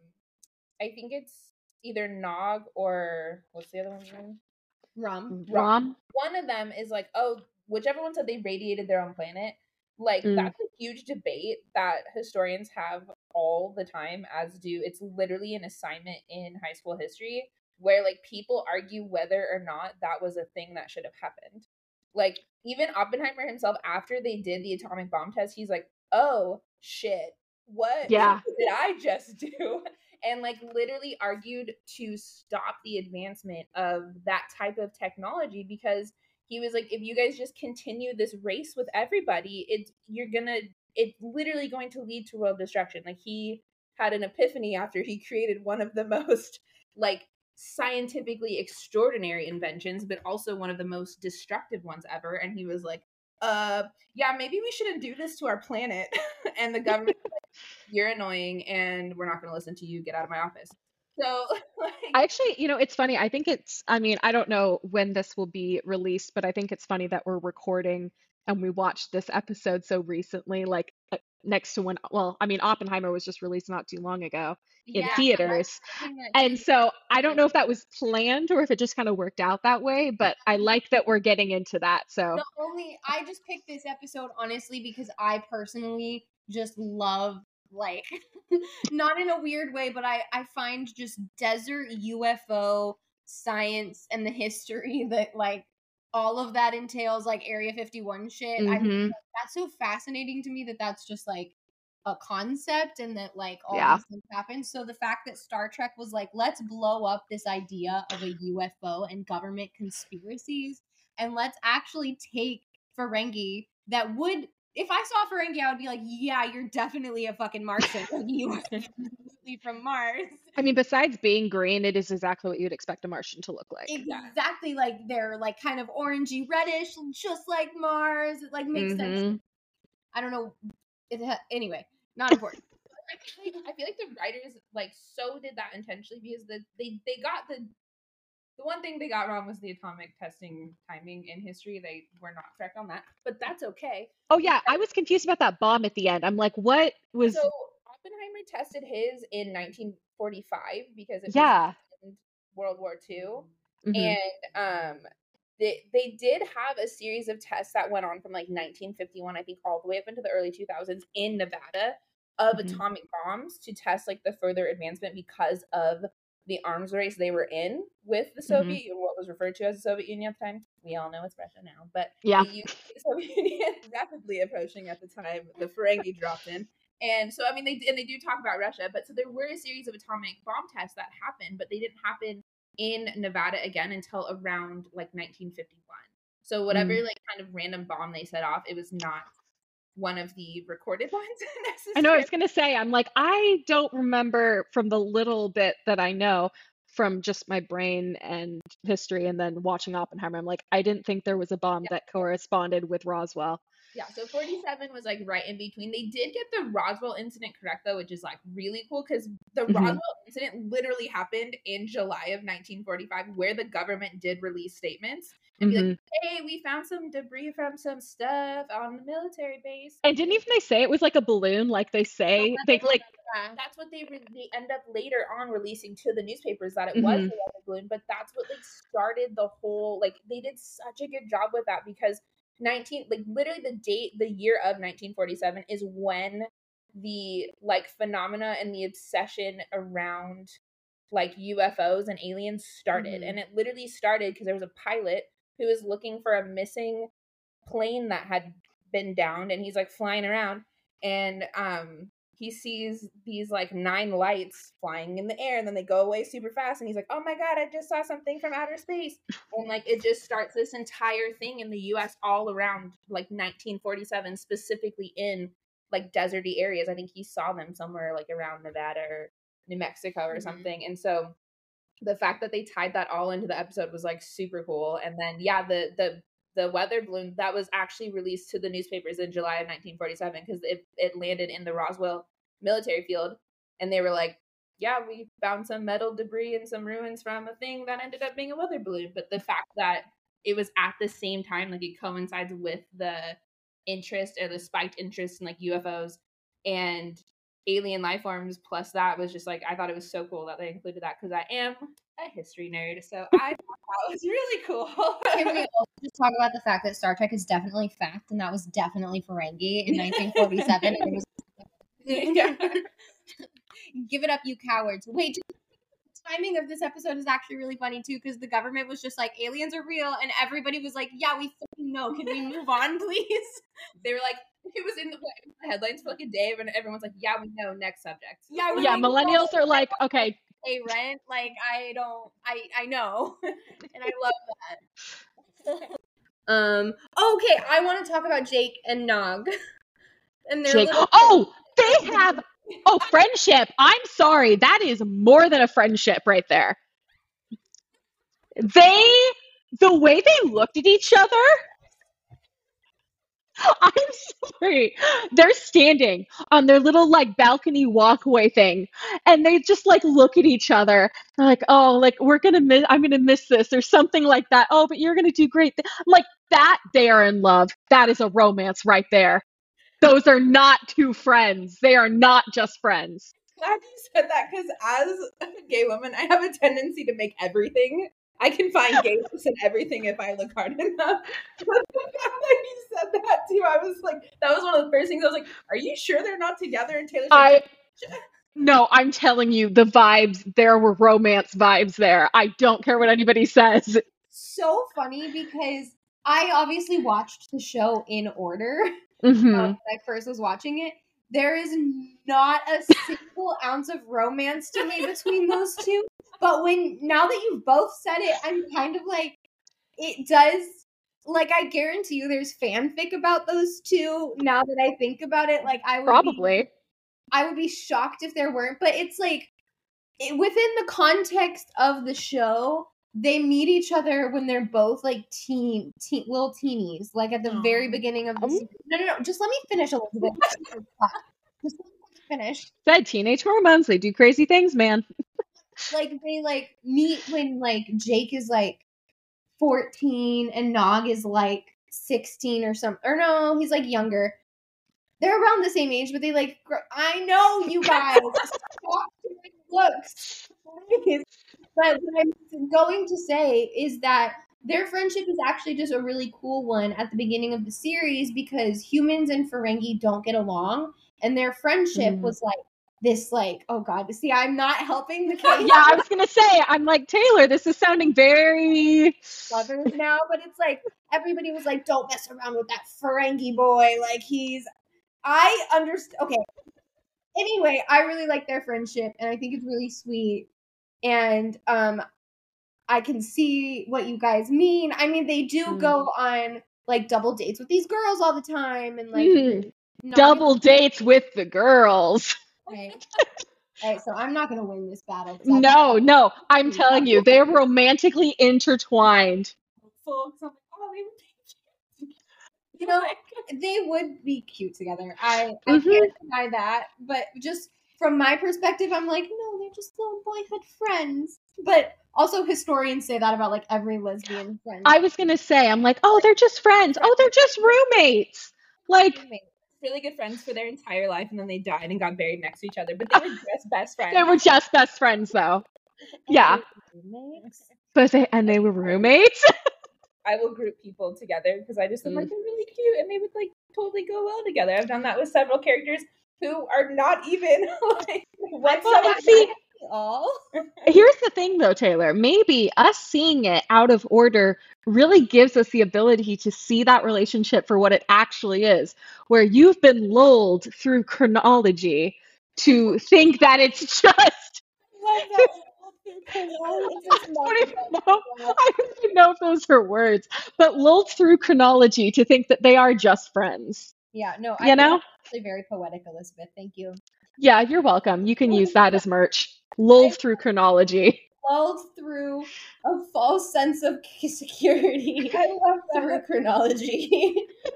Speaker 4: either Nog or what's the other one's name?
Speaker 2: Rom.
Speaker 4: One of them is like, oh, whichever one said they radiated their own planet. Like that's a huge debate that historians have all the time, as do, it's literally an assignment in high school history where like people argue whether or not that was a thing that should have happened. Like even Oppenheimer himself, after they did the atomic bomb test, he's like, oh shit, what did I just do? And like literally argued to stop the advancement of that type of technology, because he was like, if you guys just continue this race with everybody, it's literally going to lead to world destruction. Like he had an epiphany after he created one of the most like scientifically extraordinary inventions, but also one of the most destructive ones ever. And he was like, maybe we shouldn't do this to our planet. And the government was like, you're annoying and we're not going to listen to you. Get out of my office. So
Speaker 5: I actually, it's funny. I think I don't know when this will be released, but I think it's funny that we're recording and we watched this episode so recently, like next to Oppenheimer was just released not too long ago in theaters. And so I don't know if that was planned or if it just kind of worked out that way, but I like that we're getting into that. So
Speaker 2: I just picked this episode honestly because I personally just love, like, not in a weird way, but I find just desert UFO science and the history that like all of that entails, like Area 51 shit. I think that's so fascinating to me that that's just like a concept and that like all these things happen. So the fact that Star Trek was like, let's blow up this idea of a UFO and government conspiracies, and let's actually take Ferengi that would if I saw Ferengi, I would be like, yeah, you're definitely a fucking Martian. Like, you are absolutely from Mars.
Speaker 5: I mean, besides being green, it is exactly what you'd expect a Martian to look like.
Speaker 2: Exactly, like they're like kind of orangey reddish, just like Mars. It like makes sense. I don't know. Anyway, not important.
Speaker 4: I feel like the writers like so did that intentionally because they got the one thing they got wrong was the atomic testing timing in history. They were not correct on that, but that's okay.
Speaker 5: Oh yeah, I was confused about that bomb at the end. I'm like, what was?
Speaker 4: So Oppenheimer tested his in 1945 because it was in World War II, and they did have a series of tests that went on from like 1951, I think, all the way up into the early 2000s in Nevada of atomic bombs to test like the further advancement because of the arms race they were in with the Soviet, what was referred to as the Soviet Union at the time. We all know it's Russia now, but the Soviet Union rapidly approaching at the time the Ferengi dropped in. And so, I mean, they do talk about Russia, but so there were a series of atomic bomb tests that happened, but they didn't happen in Nevada again until around like 1951. So whatever like kind of random bomb they set off, it was not one of the recorded ones necessarily.
Speaker 5: I know, I was going to say, I'm like, I don't remember from the little bit that I know from just my brain and history and then watching Oppenheimer. I'm like, I didn't think there was a bomb that corresponded with Roswell.
Speaker 4: Yeah, so 47 was like right in between. They did get the Roswell incident correct though, which is like really cool because the Roswell incident literally happened in July of 1945, where the government did release statements and be like, hey, we found some debris from some stuff on the military base.
Speaker 5: And didn't even they say it was like a balloon? Like they say, they like.
Speaker 4: That's what they end up later on releasing to the newspapers that it was a weather balloon, but that's what like started the whole, like they did such a good job with that because literally the year of 1947 is when the like phenomena and the obsession around like UFOs and aliens started. And it literally started because there was a pilot who was looking for a missing plane that had been downed, and he's like flying around, and he sees these like 9 lights flying in the air, and then they go away super fast, and he's like, oh my god, I just saw something from outer space. And like it just starts this entire thing in the US all around like 1947, specifically in like deserty areas. I think he saw them somewhere like around Nevada or New Mexico or something. And so the fact that they tied that all into the episode was like super cool. And then the weather balloon that was actually released to the newspapers in July of 1947 because it landed in the Roswell military field, and they were like, yeah, we found some metal debris and some ruins from a thing that ended up being a weather balloon. But the fact that it was at the same time, like it coincides with the interest or the spiked interest in like UFOs and alien life forms, plus that was just like, I thought it was so cool that they included that because I am a history nerd, so I thought that was really cool.
Speaker 2: Can we also just talk about the fact that Star Trek is definitely fact, and that was definitely Ferengi in 1947, and it was give it up, you cowards. Wait, the timing of this episode is actually really funny too, because the government was just like, aliens are real, and everybody was like, yeah, we fucking know, can we move on please?
Speaker 4: They were like, it was in the headlines for like a day, and everyone's like, yeah, we know, next subject.
Speaker 5: Yeah, millennials are like, okay,
Speaker 2: pay rent, like I know. And I love that. Okay, I want to talk about Jake and Nog. And their
Speaker 5: Jake. They have friendship. I'm sorry, that is more than a friendship right there. The way they looked at each other, I'm sorry. They're standing on their little like balcony walkway thing, and they just like look at each other. They're like, oh, like I'm gonna miss this or something like that. Oh, but you're gonna do great. I'm like, that they are in love. That is a romance right there. Those are not two friends. They are not just friends.
Speaker 4: Glad you said that, because as a gay woman, I have a tendency to make everything. I can find gayness in everything if I look hard enough. But the fact that you said that too, I was like, that was one of the first things I was like, are you sure they're not together? And Taylor's like,
Speaker 5: no, I'm telling you, the vibes, there were romance vibes there. I don't care what anybody says.
Speaker 2: So funny because I obviously watched the show in order.
Speaker 5: When
Speaker 2: I first was watching it. There is not a single ounce of romance to me between those two. But now that you've both said it, I'm kind of like, it does like, I guarantee you there's fanfic about those two. Now that I think about it, like, I would be shocked if there weren't. But it's like, within the context of the show, they meet each other when they're both like little teenies, like at the very beginning of the series. No. Just let me finish, Elizabeth. Just let me finish.
Speaker 5: Said teenage hormones, they do crazy things, man.
Speaker 2: Like they like meet when like Jake is like 14 and Nog is like 16 or something. Or no, he's like younger. They're around the same age, but they like. I know you guys. Stop doing looks. But what I'm going to say is that their friendship is actually just a really cool one at the beginning of the series because humans and Ferengi don't get along, and their friendship was like this, like, oh god, see, I'm not helping the case.
Speaker 5: Yeah, I was gonna say, I'm like, Taylor, this is sounding very
Speaker 2: lovers now, but it's like everybody was like, don't mess around with that Ferengi boy, like I understand. Okay. Anyway, I really like their friendship, and I think it's really sweet. And I can see what you guys mean. I mean, they do go on like double dates with these girls all the time, and like
Speaker 5: double dates with the girls.
Speaker 2: Right. Right. So I'm not gonna win this battle.
Speaker 5: No, I'm telling you, they're romantically intertwined.
Speaker 4: Folks, I'm like, oh, they would be cute.
Speaker 2: You know, they would be cute together. I can't deny that, but just from my perspective, I'm like, no, they're just little boyhood friends. But also historians say that about like every lesbian friend.
Speaker 5: I was gonna say, I'm like, oh, they're just friends. Oh, they're just roommates. Like
Speaker 4: really good friends for their entire life, and then they died and got buried next to each other. But they were just best friends.
Speaker 5: They were just best friends, though. Yeah. But they were roommates.
Speaker 4: I will group people together because I just am like, they're really cute and they would like totally go well together. I've done that with several characters who are not even like whatsoever.
Speaker 5: Here's the thing though, Taylor, maybe us seeing it out of order really gives us the ability to see that relationship for what it actually is, where you've been lulled through chronology to think that it's just I don't even know if those are words, but lulled through chronology to think that they are just friends.
Speaker 2: Yeah, no,
Speaker 5: you know?
Speaker 2: Actually very poetic, Elizabeth. Thank you.
Speaker 5: Yeah, you're welcome. You can use that as merch. Lulled through chronology.
Speaker 2: Lulled through a false sense of security. I love through chronology.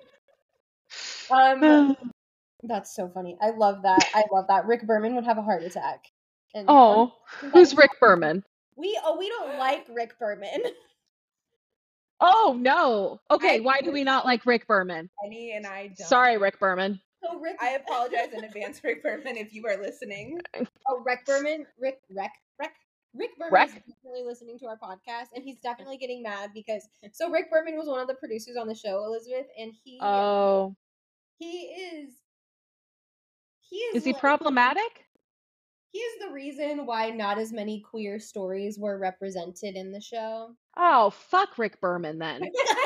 Speaker 2: That's so funny. I love that. Rick Berman would have a heart attack.
Speaker 5: And who's Rick Berman?
Speaker 2: We don't like Rick Berman.
Speaker 5: Oh no. Okay, why do we not like Rick Berman?
Speaker 4: Penny and I don't.
Speaker 5: Sorry, Rick Berman.
Speaker 2: So
Speaker 4: I apologize in advance, Rick Berman, if you are listening.
Speaker 2: Oh, Rick Berman, Rick Berman is definitely listening to our podcast, and he's definitely getting mad because Rick Berman was one of the producers on the show, Elizabeth, and he is
Speaker 5: he problematic?
Speaker 2: He is the reason why not as many queer stories were represented in the show.
Speaker 5: Oh, fuck Rick Berman then.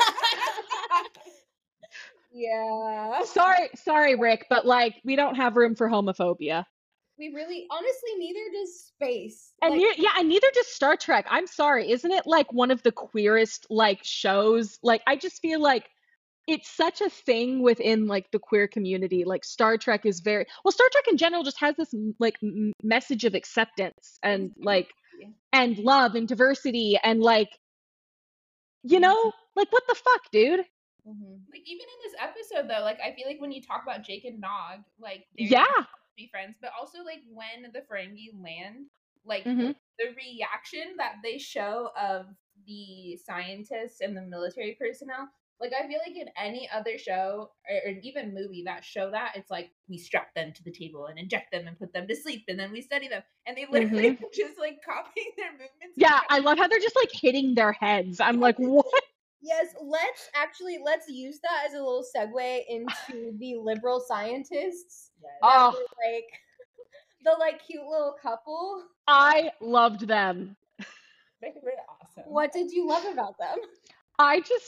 Speaker 2: Yeah.
Speaker 5: Sorry, Rick, but like we don't have room for homophobia.
Speaker 2: We really, honestly, neither does space.
Speaker 5: And and neither does Star Trek. I'm sorry, isn't it like one of the queerest like shows? Like I just feel like it's such a thing within like the queer community. Like Star Trek is Star Trek in general just has this like message of acceptance and like and love and diversity and like, you know, like what the fuck, dude?
Speaker 4: Like even in this episode though, like I feel like when you talk about Jake and Nog, like they're be friends, but also like when the Ferengi land, like the reaction that they show of the scientists and the military personnel. Like, I feel like in any other show or even movie that show that, it's like, we strap them to the table and inject them and put them to sleep and then we study them. And they literally just, like, copying their movements.
Speaker 5: Yeah, I love how they're just, like, hitting their heads. I'm like, what?
Speaker 2: Yes, let's use that as a little segue into the liberal scientists. That were, like, the, like, cute little couple.
Speaker 5: I loved them.
Speaker 4: They were awesome.
Speaker 2: What did you love about them?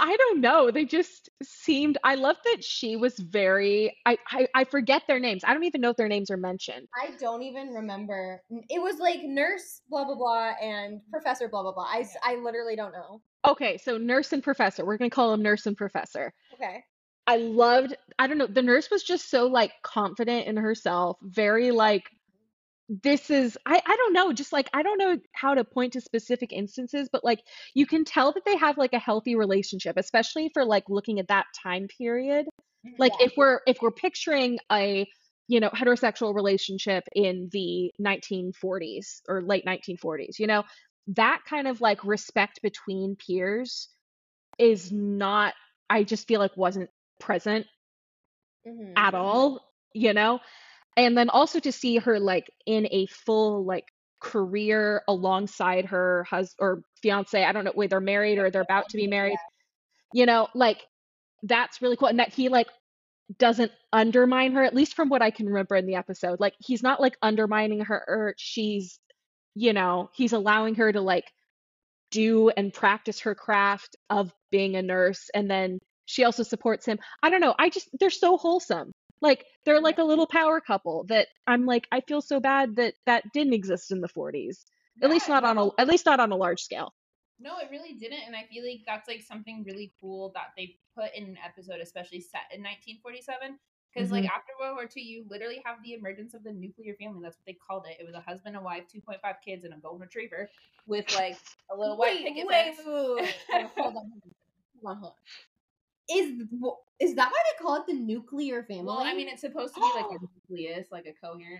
Speaker 5: I don't know. They just seemed, I love that she was very, I forget their names. I don't even know if their names are mentioned.
Speaker 2: I don't even remember. It was like nurse blah blah blah and professor blah blah blah. I literally don't know.
Speaker 5: Okay, so nurse and professor. We're gonna call them nurse and professor.
Speaker 2: Okay.
Speaker 5: I don't know, the nurse was just so like confident in herself, very like, this is, I don't know, just like, I don't know how to point to specific instances, but like you can tell that they have like a healthy relationship, especially for like looking at that time period. Like
Speaker 2: Yeah.
Speaker 5: if we're picturing a, you know, heterosexual relationship in the 1940s or late 1940s, you know, that kind of like respect between peers is not, I just feel like wasn't present at all, you know? And then also to see her like in a full like career alongside her husband or fiance, I don't know whether they're married or they're about to be married, you know, like that's really cool. And that he like doesn't undermine her, at least from what I can remember in the episode. Like he's not like undermining her, or she's, you know, he's allowing her to like do and practice her craft of being a nurse, and then she also supports him. I don't know, I just, they're so wholesome. Like they're like a little power couple that I'm like, I feel so bad that that didn't exist in the 40s. At least not on a large scale.
Speaker 4: No, it really didn't, and I feel like that's like something really cool that they put in an episode, especially set in 1947. Because like after World War II, you literally have the emergence of the nuclear family. That's what they called it. It was a husband, a wife, 2.5 kids, and a golden retriever with like a little white picket fence.
Speaker 2: Hold on. Is that why they call it the nuclear family?
Speaker 4: Well, I mean, it's supposed to be like a nucleus, like a coherent.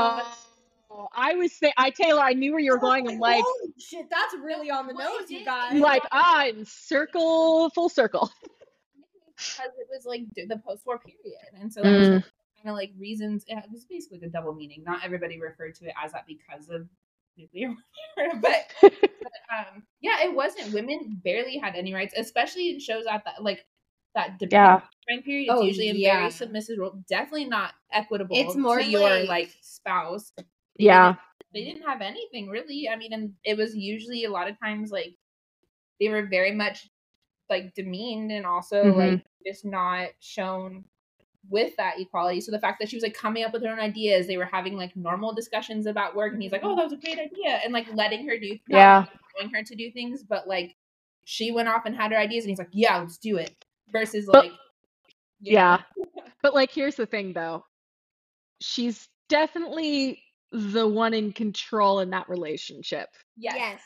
Speaker 5: I was saying, Taylor, I knew where you were going. I'm like,
Speaker 2: holy shit, that's really on the nose, you guys.
Speaker 5: Like, in full circle.
Speaker 4: Because it was like the post-war period, and so that was kind of like reasons. It was basically the double meaning. Not everybody referred to it as that because of nuclear warfare, but yeah, it wasn't. Women barely had any rights, especially in shows at that like that time period. It's usually a very submissive role. Definitely not equitable. It's more to your like spouse. They didn't have anything really. I mean, and it was usually a lot of times like they were very much like demeaned and also like just not shown with that equality. So the fact that she was like coming up with her own ideas, they were having like normal discussions about work, and he's like, oh, that was a great idea, and like letting her do allowing her to do things, but like she went off and had her ideas, and he's like, yeah, let's do it, versus like
Speaker 5: but like here's the thing though, she's definitely the one in control in that relationship.
Speaker 2: Yes.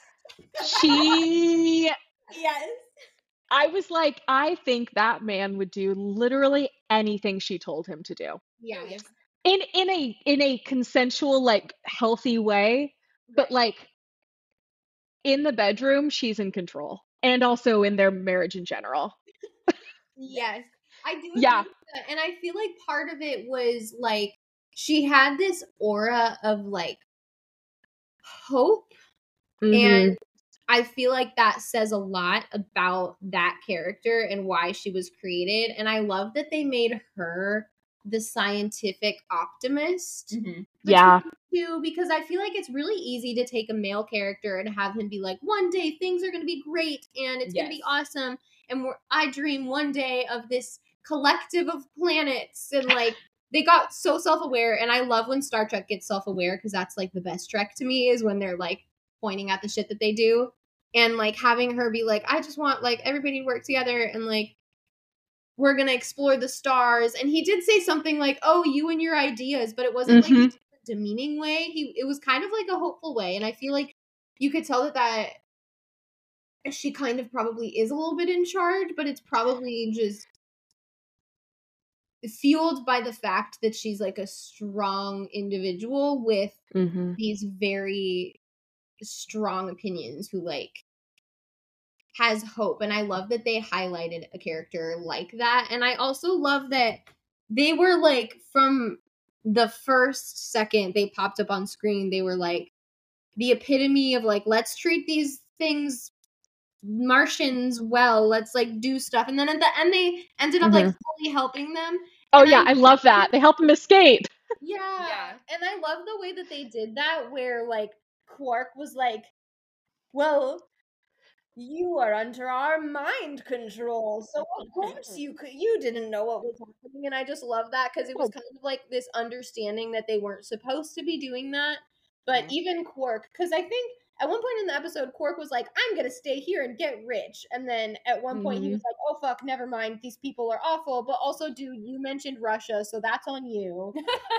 Speaker 5: I was like, I think that man would do literally anything she told him to do.
Speaker 2: Yes.
Speaker 5: In a consensual, like healthy way, but like in the bedroom, she's in control, and also in their marriage in general.
Speaker 2: Yes, I do agree with that. And I feel like part of it was like she had this aura of like hope, and I feel like that says a lot about that character and why she was created. And I love that they made her the scientific optimist. Too, because I feel like it's really easy to take a male character and have him be like, one day things are going to be great and it's going to be awesome. And I dream one day of this collective of planets. And like, they got so self-aware. And I love when Star Trek gets self-aware, because that's like the best Trek to me, is when they're like pointing at the shit that they do. And like having her be like, I just want like everybody to work together and like we're gonna explore the stars. And he did say something like, oh, you and your ideas, but it wasn't like a demeaning way. It was kind of like a hopeful way. And I feel like you could tell that she kind of probably is a little bit in charge, but it's probably just fueled by the fact that she's like a strong individual with these very strong opinions, who like has hope. And I love that they highlighted a character like that. And I also love that they were like, from the first second they popped up on screen, they were like the epitome of like, let's treat these things, Martians, well, let's like do stuff. And then at the end they ended up like fully helping them.
Speaker 5: I love that. They help him escape.
Speaker 2: And I love the way that they did that, where like Quark was like, well, you are under our mind control, so of course you didn't know what was happening. And I just love that because it was kind of like this understanding that they weren't supposed to be doing that. But even Quark, because I think at one point in the episode, Quark was like, I'm gonna stay here and get rich. And then at one point he was like, oh fuck, never mind, these people are awful. But also, dude, you mentioned Russia, so that's on you.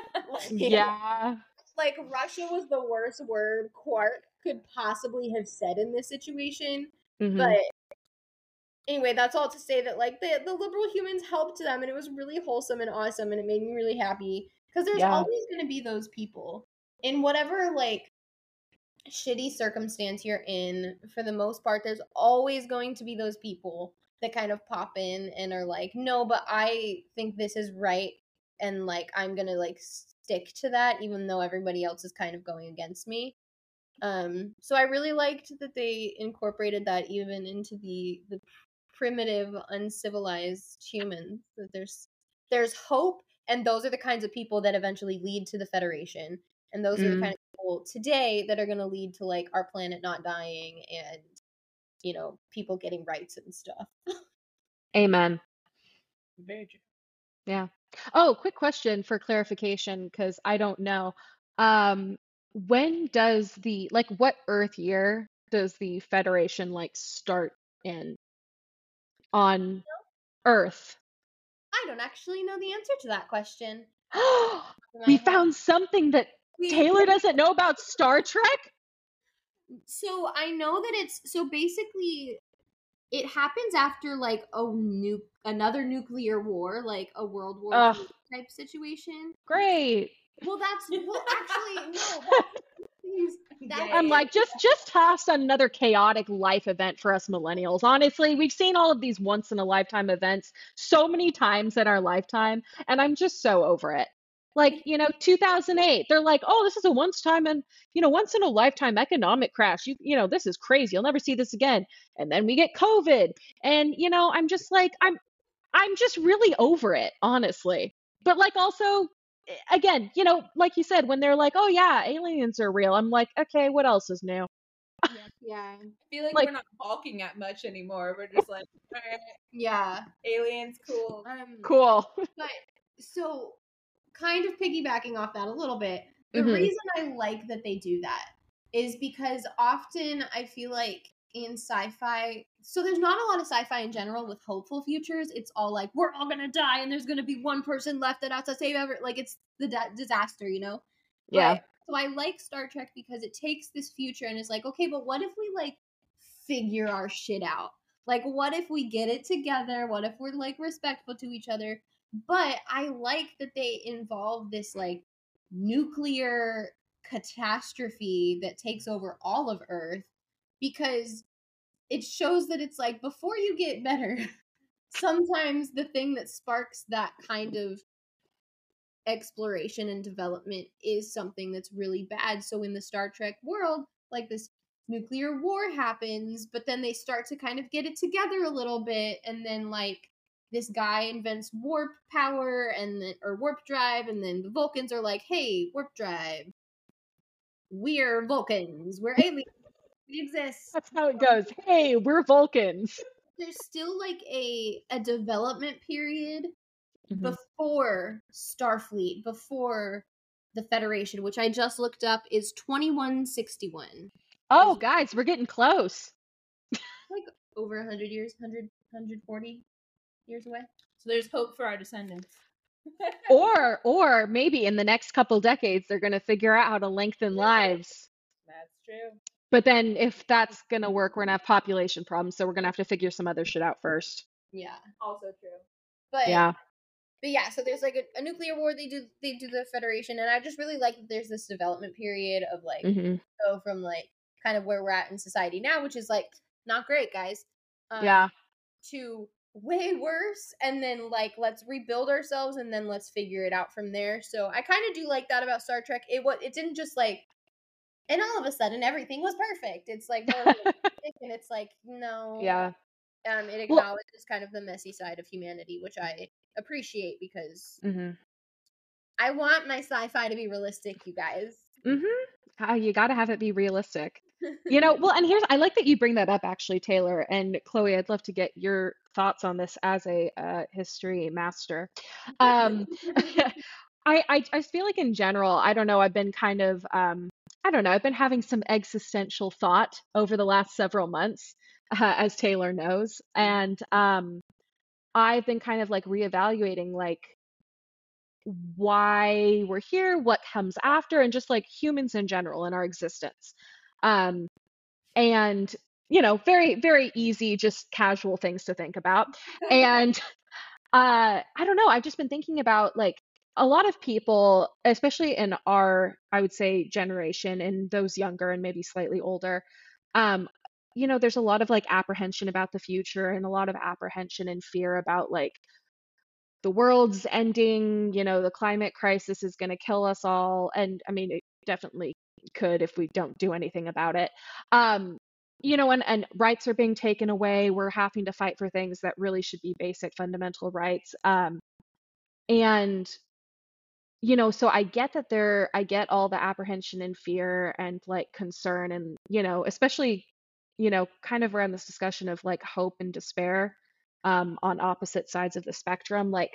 Speaker 5: Yeah.
Speaker 2: Like, Russia was the worst word Quark could possibly have said in this situation. But anyway, that's all to say that, like, the liberal humans helped them, and it was really wholesome and awesome, and it made me really happy. Because there's always going to be those people. In whatever, like, shitty circumstance you're in, for the most part, there's always going to be those people that kind of pop in and are like, no, but I think this is right, and, like, I'm going to, like, stick to that, even though everybody else is kind of going against me. So I really liked that they incorporated that even into the primitive, uncivilized humans. That there's hope, and those are the kinds of people that eventually lead to the Federation, and those are the kind of people today that are going to lead to, like, our planet not dying and, you know, people getting rights and stuff.
Speaker 5: Amen.
Speaker 4: Very true.
Speaker 5: Yeah. Oh, quick question for clarification, because I don't know. When does what Earth year does the Federation like start in on Earth?
Speaker 2: I don't actually know the answer to that question.
Speaker 5: We found something that Taylor doesn't know about Star Trek?
Speaker 2: So I know that so basically it happens after, like, another nuclear war, like a World War II type situation.
Speaker 5: Great.
Speaker 2: Well, actually, no.
Speaker 5: I'm like, just toss another chaotic life event for us millennials. Honestly, we've seen all of these once in a lifetime events so many times in our lifetime, and I'm just so over it. Like, 2008, they're like, oh, this is a once in a lifetime economic crash. This is crazy. You'll never see this again. And then we get COVID. And, I'm just like, I'm just really over it, honestly. But like, also, again, like you said, when they're like, oh yeah, aliens are real, I'm like, okay, what else is new?
Speaker 2: Yeah.
Speaker 4: I feel like we're not balking at much anymore. We're just like, all right,
Speaker 2: yeah,
Speaker 4: aliens, cool.
Speaker 5: Cool.
Speaker 2: But so, kind of piggybacking off that a little bit, the reason I like that they do that is because often I feel like in sci-fi, so there's not a lot of sci-fi in general with hopeful futures. It's all like, we're all gonna die and there's gonna be one person left that has to save everyone. Like, it's the disaster, you know?
Speaker 5: Yeah.
Speaker 2: So I like Star Trek because it takes this future and is like, okay, but what if we, like, figure our shit out? Like, what if we get it together? What if we're, like, respectful to each other? But I like that they involve this, like, nuclear catastrophe that takes over all of Earth, because it shows that it's like, before you get better, sometimes the thing that sparks that kind of exploration and development is something that's really bad. So in the Star Trek world, like, this nuclear war happens, but then they start to kind of get it together a little bit, and then, like, this guy invents warp power or warp drive, and then the Vulcans are like, hey, warp drive, we're Vulcans, we're aliens, we exist.
Speaker 5: That's how it goes. Hey, we're Vulcans.
Speaker 2: There's still, like, a development period before Starfleet, before the Federation, which I just looked up is 2161.
Speaker 5: Oh, guys, we're getting close.
Speaker 2: Like over 100 years, 140 years away.
Speaker 4: So there's hope for our descendants.
Speaker 5: or maybe in the next couple decades they're going to figure out how to lengthen lives.
Speaker 4: That's true.
Speaker 5: But then if that's going to work, we're going to have population problems, so we're going to have to figure some other shit out first.
Speaker 2: Yeah.
Speaker 4: Also true.
Speaker 2: But
Speaker 5: yeah.
Speaker 2: But yeah, so there's, like, a nuclear war, they do the Federation, and I just really like that there's this development period of, like, go from, like, kind of where we're at in society now, which is, like, not great, guys. To way worse, and then, like, let's rebuild ourselves, and then let's figure it out from there. So I kind of do like that about Star Trek. It didn't just, like, and all of a sudden everything was perfect. It's like more realistic, and it's like, no.
Speaker 5: Yeah.
Speaker 2: It acknowledges kind of the messy side of humanity, which I appreciate, because I want my sci-fi to be realistic, you guys.
Speaker 5: You gotta have it be realistic. Well, and I like that you bring that up actually, Taylor and Chloe. I'd love to get your thoughts on this as a history master. Um, I feel like in general, I don't know, I've been kind of, I don't know, I've been having some existential thought over the last several months, as Taylor knows. And I've been kind of like reevaluating like why we're here, what comes after, and just like humans in general in our existence. Um, and very, very easy, just casual things to think about. And I don't know, I've just been thinking about like a lot of people, especially in our, I would say, generation and those younger and maybe slightly older, um, there's a lot of like apprehension about the future and a lot of apprehension and fear about like the world's ending, the climate crisis is going to kill us all. And I mean, it definitely could if we don't do anything about it. Um, and rights are being taken away. We're having to fight for things that really should be basic fundamental rights. And, so I get all the apprehension and fear and like concern and, especially, kind of around this discussion of like hope and despair on opposite sides of the spectrum. Like,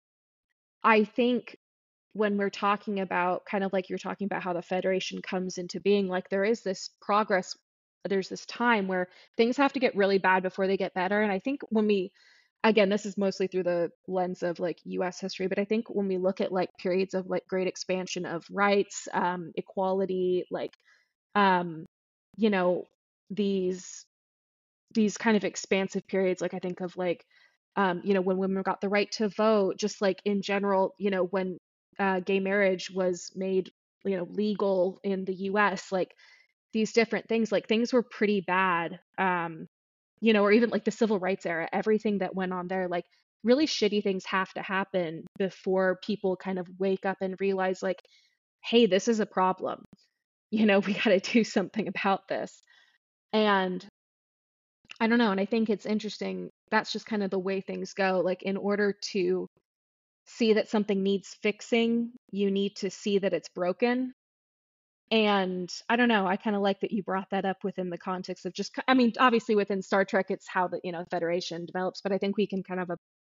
Speaker 5: I think when we're talking about kind of like you're talking about how the Federation comes into being, like there is this progress, there's this time where things have to get really bad before they get better. And I think again, this is mostly through the lens of like US history, but I think when we look at like periods of like great expansion of rights, equality, like, um, you know, these kind of expansive periods, like I think of like, when women got the right to vote, just like in general, when gay marriage was made, legal in the US, like these different things, like things were pretty bad, or even like the civil rights era, everything that went on there, like really shitty things have to happen before people kind of wake up and realize like, hey, this is a problem. We got to do something about this. And I don't know. And I think it's interesting. That's just kind of the way things go. Like, in order to see that something needs fixing, you need to see that it's broken. And I don't know. I kind of like that you brought that up within the context of just, I mean, obviously within Star Trek, it's how the, Federation develops, but I think we can kind of,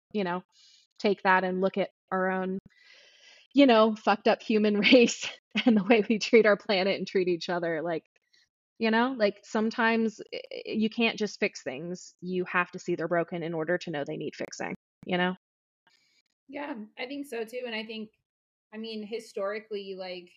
Speaker 5: take that and look at our own, fucked up human race and the way we treat our planet and treat each other. Like, like sometimes you can't just fix things. You have to see they're broken in order to know they need fixing,
Speaker 4: Yeah, I think so too. And I mean, historically, like,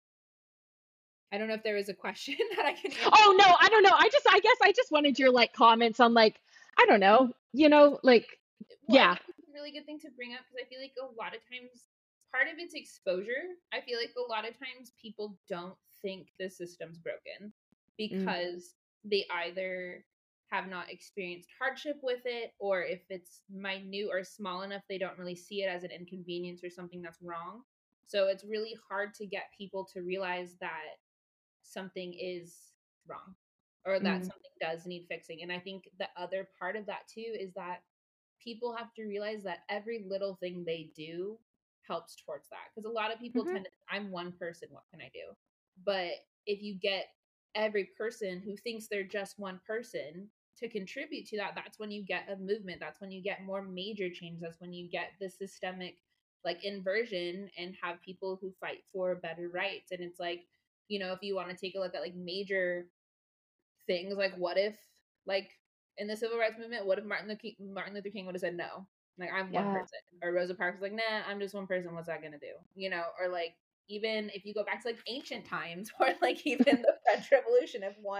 Speaker 4: I don't know if there was a question that I can answer.
Speaker 5: Oh, no, I don't know. I guess I just wanted your like comments on like, I don't know, like,
Speaker 4: well,
Speaker 5: yeah.
Speaker 4: I think it's a really good thing to bring up because I feel like a lot of times part of it's exposure. I feel like a lot of times people don't think the system's broken because they either have not experienced hardship with it, or if it's minute or small enough, they don't really see it as an inconvenience or something that's wrong. So it's really hard to get people to realize that something is wrong or that something does need fixing. And I think the other part of that too is that people have to realize that every little thing they do helps towards that. Because a lot of people tend to, I'm one person, what can I do? But if you get every person who thinks they're just one person to contribute to that, that's when you get a movement. That's when you get more major change. That's when you get the systemic like inversion and have people who fight for better rights. And it's like, if you want to take a look at like major things, like what if like in the civil rights movement, what if Martin Luther King would have said no? Like, I'm one person. Or Rosa Parks was like, nah, I'm just one person. What's that gonna do? Or like, even if you go back to like ancient times or like even the French Revolution, if one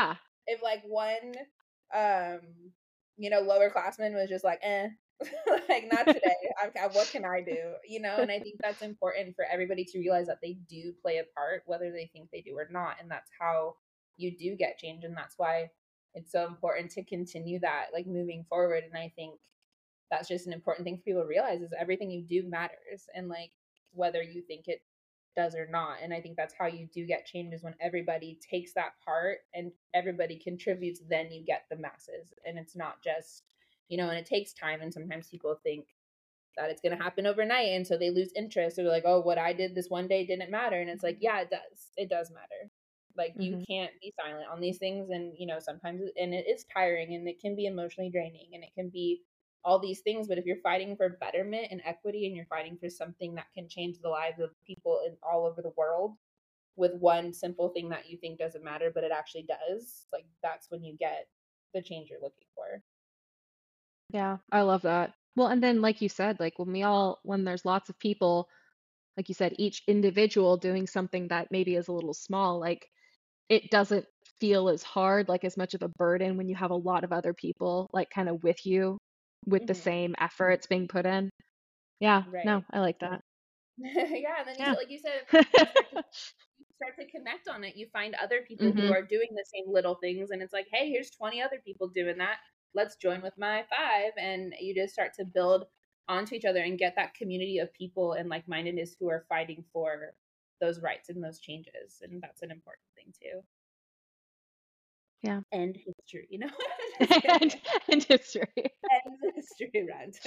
Speaker 4: lower classman was just like, like, not today. What can I do? And I think that's important for everybody to realize that they do play a part, whether they think they do or not. And that's how you do get change. And that's why it's so important to continue that, like, moving forward. And I think that's just an important thing for people to realize is everything you do matters. And like, whether you think it does or not. And I think that's how you do get changes, when everybody takes that part and everybody contributes, then you get the masses. And it's not just, and it takes time. And sometimes people think that it's going to happen overnight. And so they lose interest. Or they're like, oh, what I did this one day didn't matter. And it's like, yeah, it does. It does matter. Like you can't be silent on these things, and sometimes and it is tiring, and it can be emotionally draining, and it can be all these things. But if you're fighting for betterment and equity, and you're fighting for something that can change the lives of people all over the world with one simple thing that you think doesn't matter, but it actually does, like that's when you get the change you're looking for.
Speaker 5: Yeah, I love that. Well, and then like you said, like when there's lots of people, like you said, each individual doing something that maybe is a little small, like it doesn't feel as hard, like as much of a burden when you have a lot of other people like kind of with you with the same efforts being put in. Yeah, no,
Speaker 4: Right.
Speaker 5: I like that.
Speaker 4: Yeah, and then
Speaker 5: Yeah.
Speaker 4: like you said, you start to connect on it. You find other people who are doing the same little things, and it's like, hey, here's 20 other people doing that. Let's join with my 5, and you just start to build onto each other and get that community of people and like-mindedness who are fighting for those rights and those changes, and that's an important thing too.
Speaker 5: Yeah.
Speaker 4: And history,
Speaker 5: and history.
Speaker 4: And history, rant.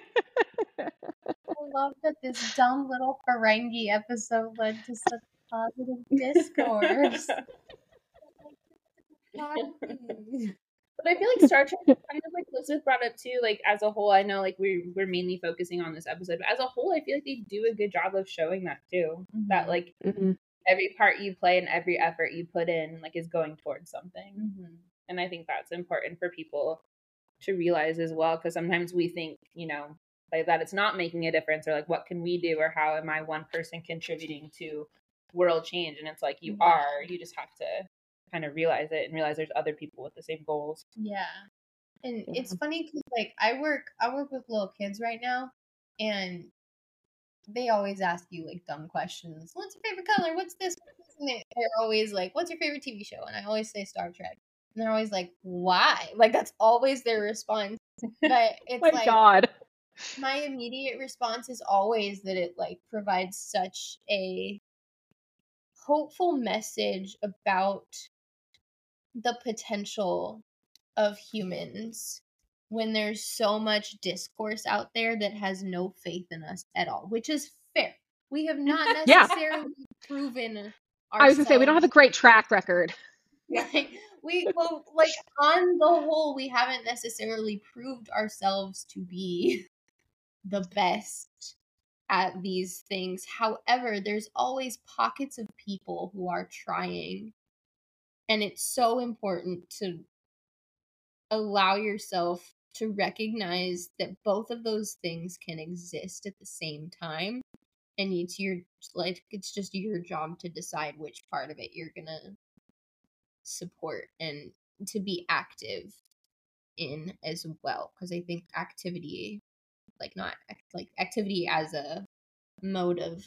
Speaker 2: I love that this dumb little Ferengi episode led to such positive discourse.
Speaker 4: But I feel like Star Trek, kind of like Elizabeth brought up too, like as a whole, I know like we're mainly focusing on this episode, but as a whole, I feel like they do a good job of showing that too. That like every part you play and every effort you put in like is going towards something. And I think that's important for people to realize as well, because sometimes we think, like that it's not making a difference, or like what can we do, or how am I one person contributing to world change? And it's like you just have to kind of realize it and realize there's other people with the same goals.
Speaker 2: Yeah. And it's funny because like I work with little kids right now, and they always ask you like dumb questions. What's your favorite color? What's this? And they're always like, what's your favorite TV show? And I always say Star Trek. And they're always like, why? Like that's always their response. But it's
Speaker 5: my God.
Speaker 2: My immediate response is always that it like provides such a hopeful message about the potential of humans when there's so much discourse out there that has no faith in us at all, which is fair. We have not necessarily proven ourselves.
Speaker 5: I was gonna say we don't have a great track record.
Speaker 2: Like like on the whole, we haven't necessarily proved ourselves to be the best at these things. However, there's always pockets of people who are trying, and it's so important to allow yourself to recognize that both of those things can exist at the same time, and it's just your job to decide which part of it you're gonna support and to be active in as well, because I think activity, like not like activity as a mode of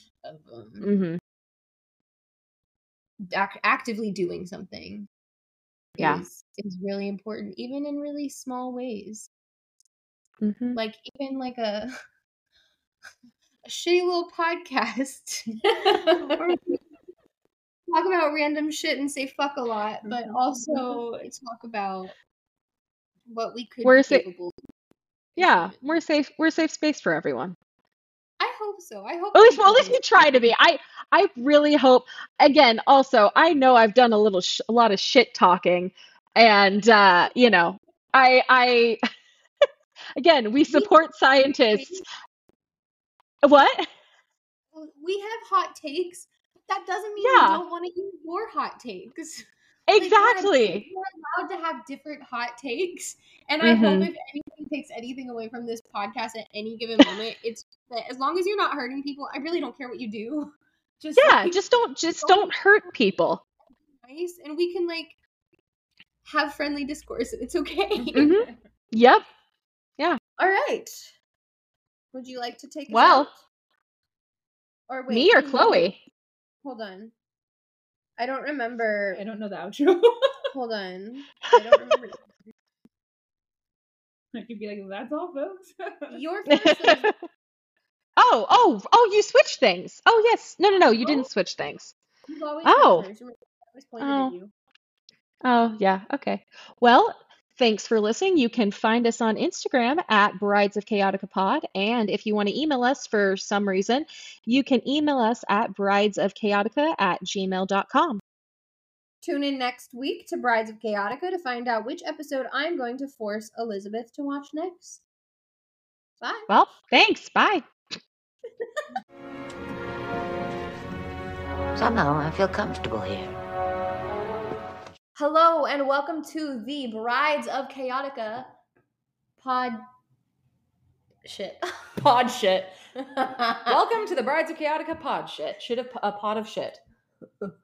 Speaker 2: actively doing something is really important, even in really small ways. Like even like a shitty little podcast talk about random shit and say fuck a lot, but also talk about what we could be capable of.
Speaker 5: Yeah, we're a safe space for everyone.
Speaker 2: I hope so. I hope
Speaker 5: at least we try to be. I really hope. Again, also, I know I've done a lot of shit talking, and I again, we support scientists. What?
Speaker 2: We have hot takes. That doesn't mean we don't want to hear more hot takes.
Speaker 5: Exactly.
Speaker 2: We're allowed to have different hot takes. And I hope if anything takes anything away from this podcast at any given moment, it's that as long as you're not hurting people, I really don't care what you do.
Speaker 5: Just don't hurt people.
Speaker 2: Nice, and we can like have friendly discourse, and it's okay.
Speaker 5: Yep. Yeah.
Speaker 2: All right. Would you like to take us out? Or wait,
Speaker 5: me or Chloe?
Speaker 2: Hold on. I don't remember.
Speaker 4: I don't know the outro.
Speaker 2: Hold on. I don't remember.
Speaker 4: I could be like, that's all, folks.
Speaker 2: Your first.
Speaker 5: Oh, you switched things. Oh, yes. No, you didn't switch things.
Speaker 2: You've always been first. At you.
Speaker 5: Oh, yeah. Okay. Well, thanks for listening. You can find us on Instagram at Brides of Chaotica Pod. And if you want to email us for some reason, you can email us at bridesofchaotica@gmail.com.
Speaker 2: Tune in next week to Brides of Chaotica to find out which episode I'm going to force Elizabeth to watch next. Bye.
Speaker 5: Well, thanks. Bye.
Speaker 6: Somehow I feel comfortable here.
Speaker 2: Hello and welcome to the Brides of Chaotica pod shit.
Speaker 3: Pod shit. Welcome to the Brides of Chaotica pod shit. A pod of shit.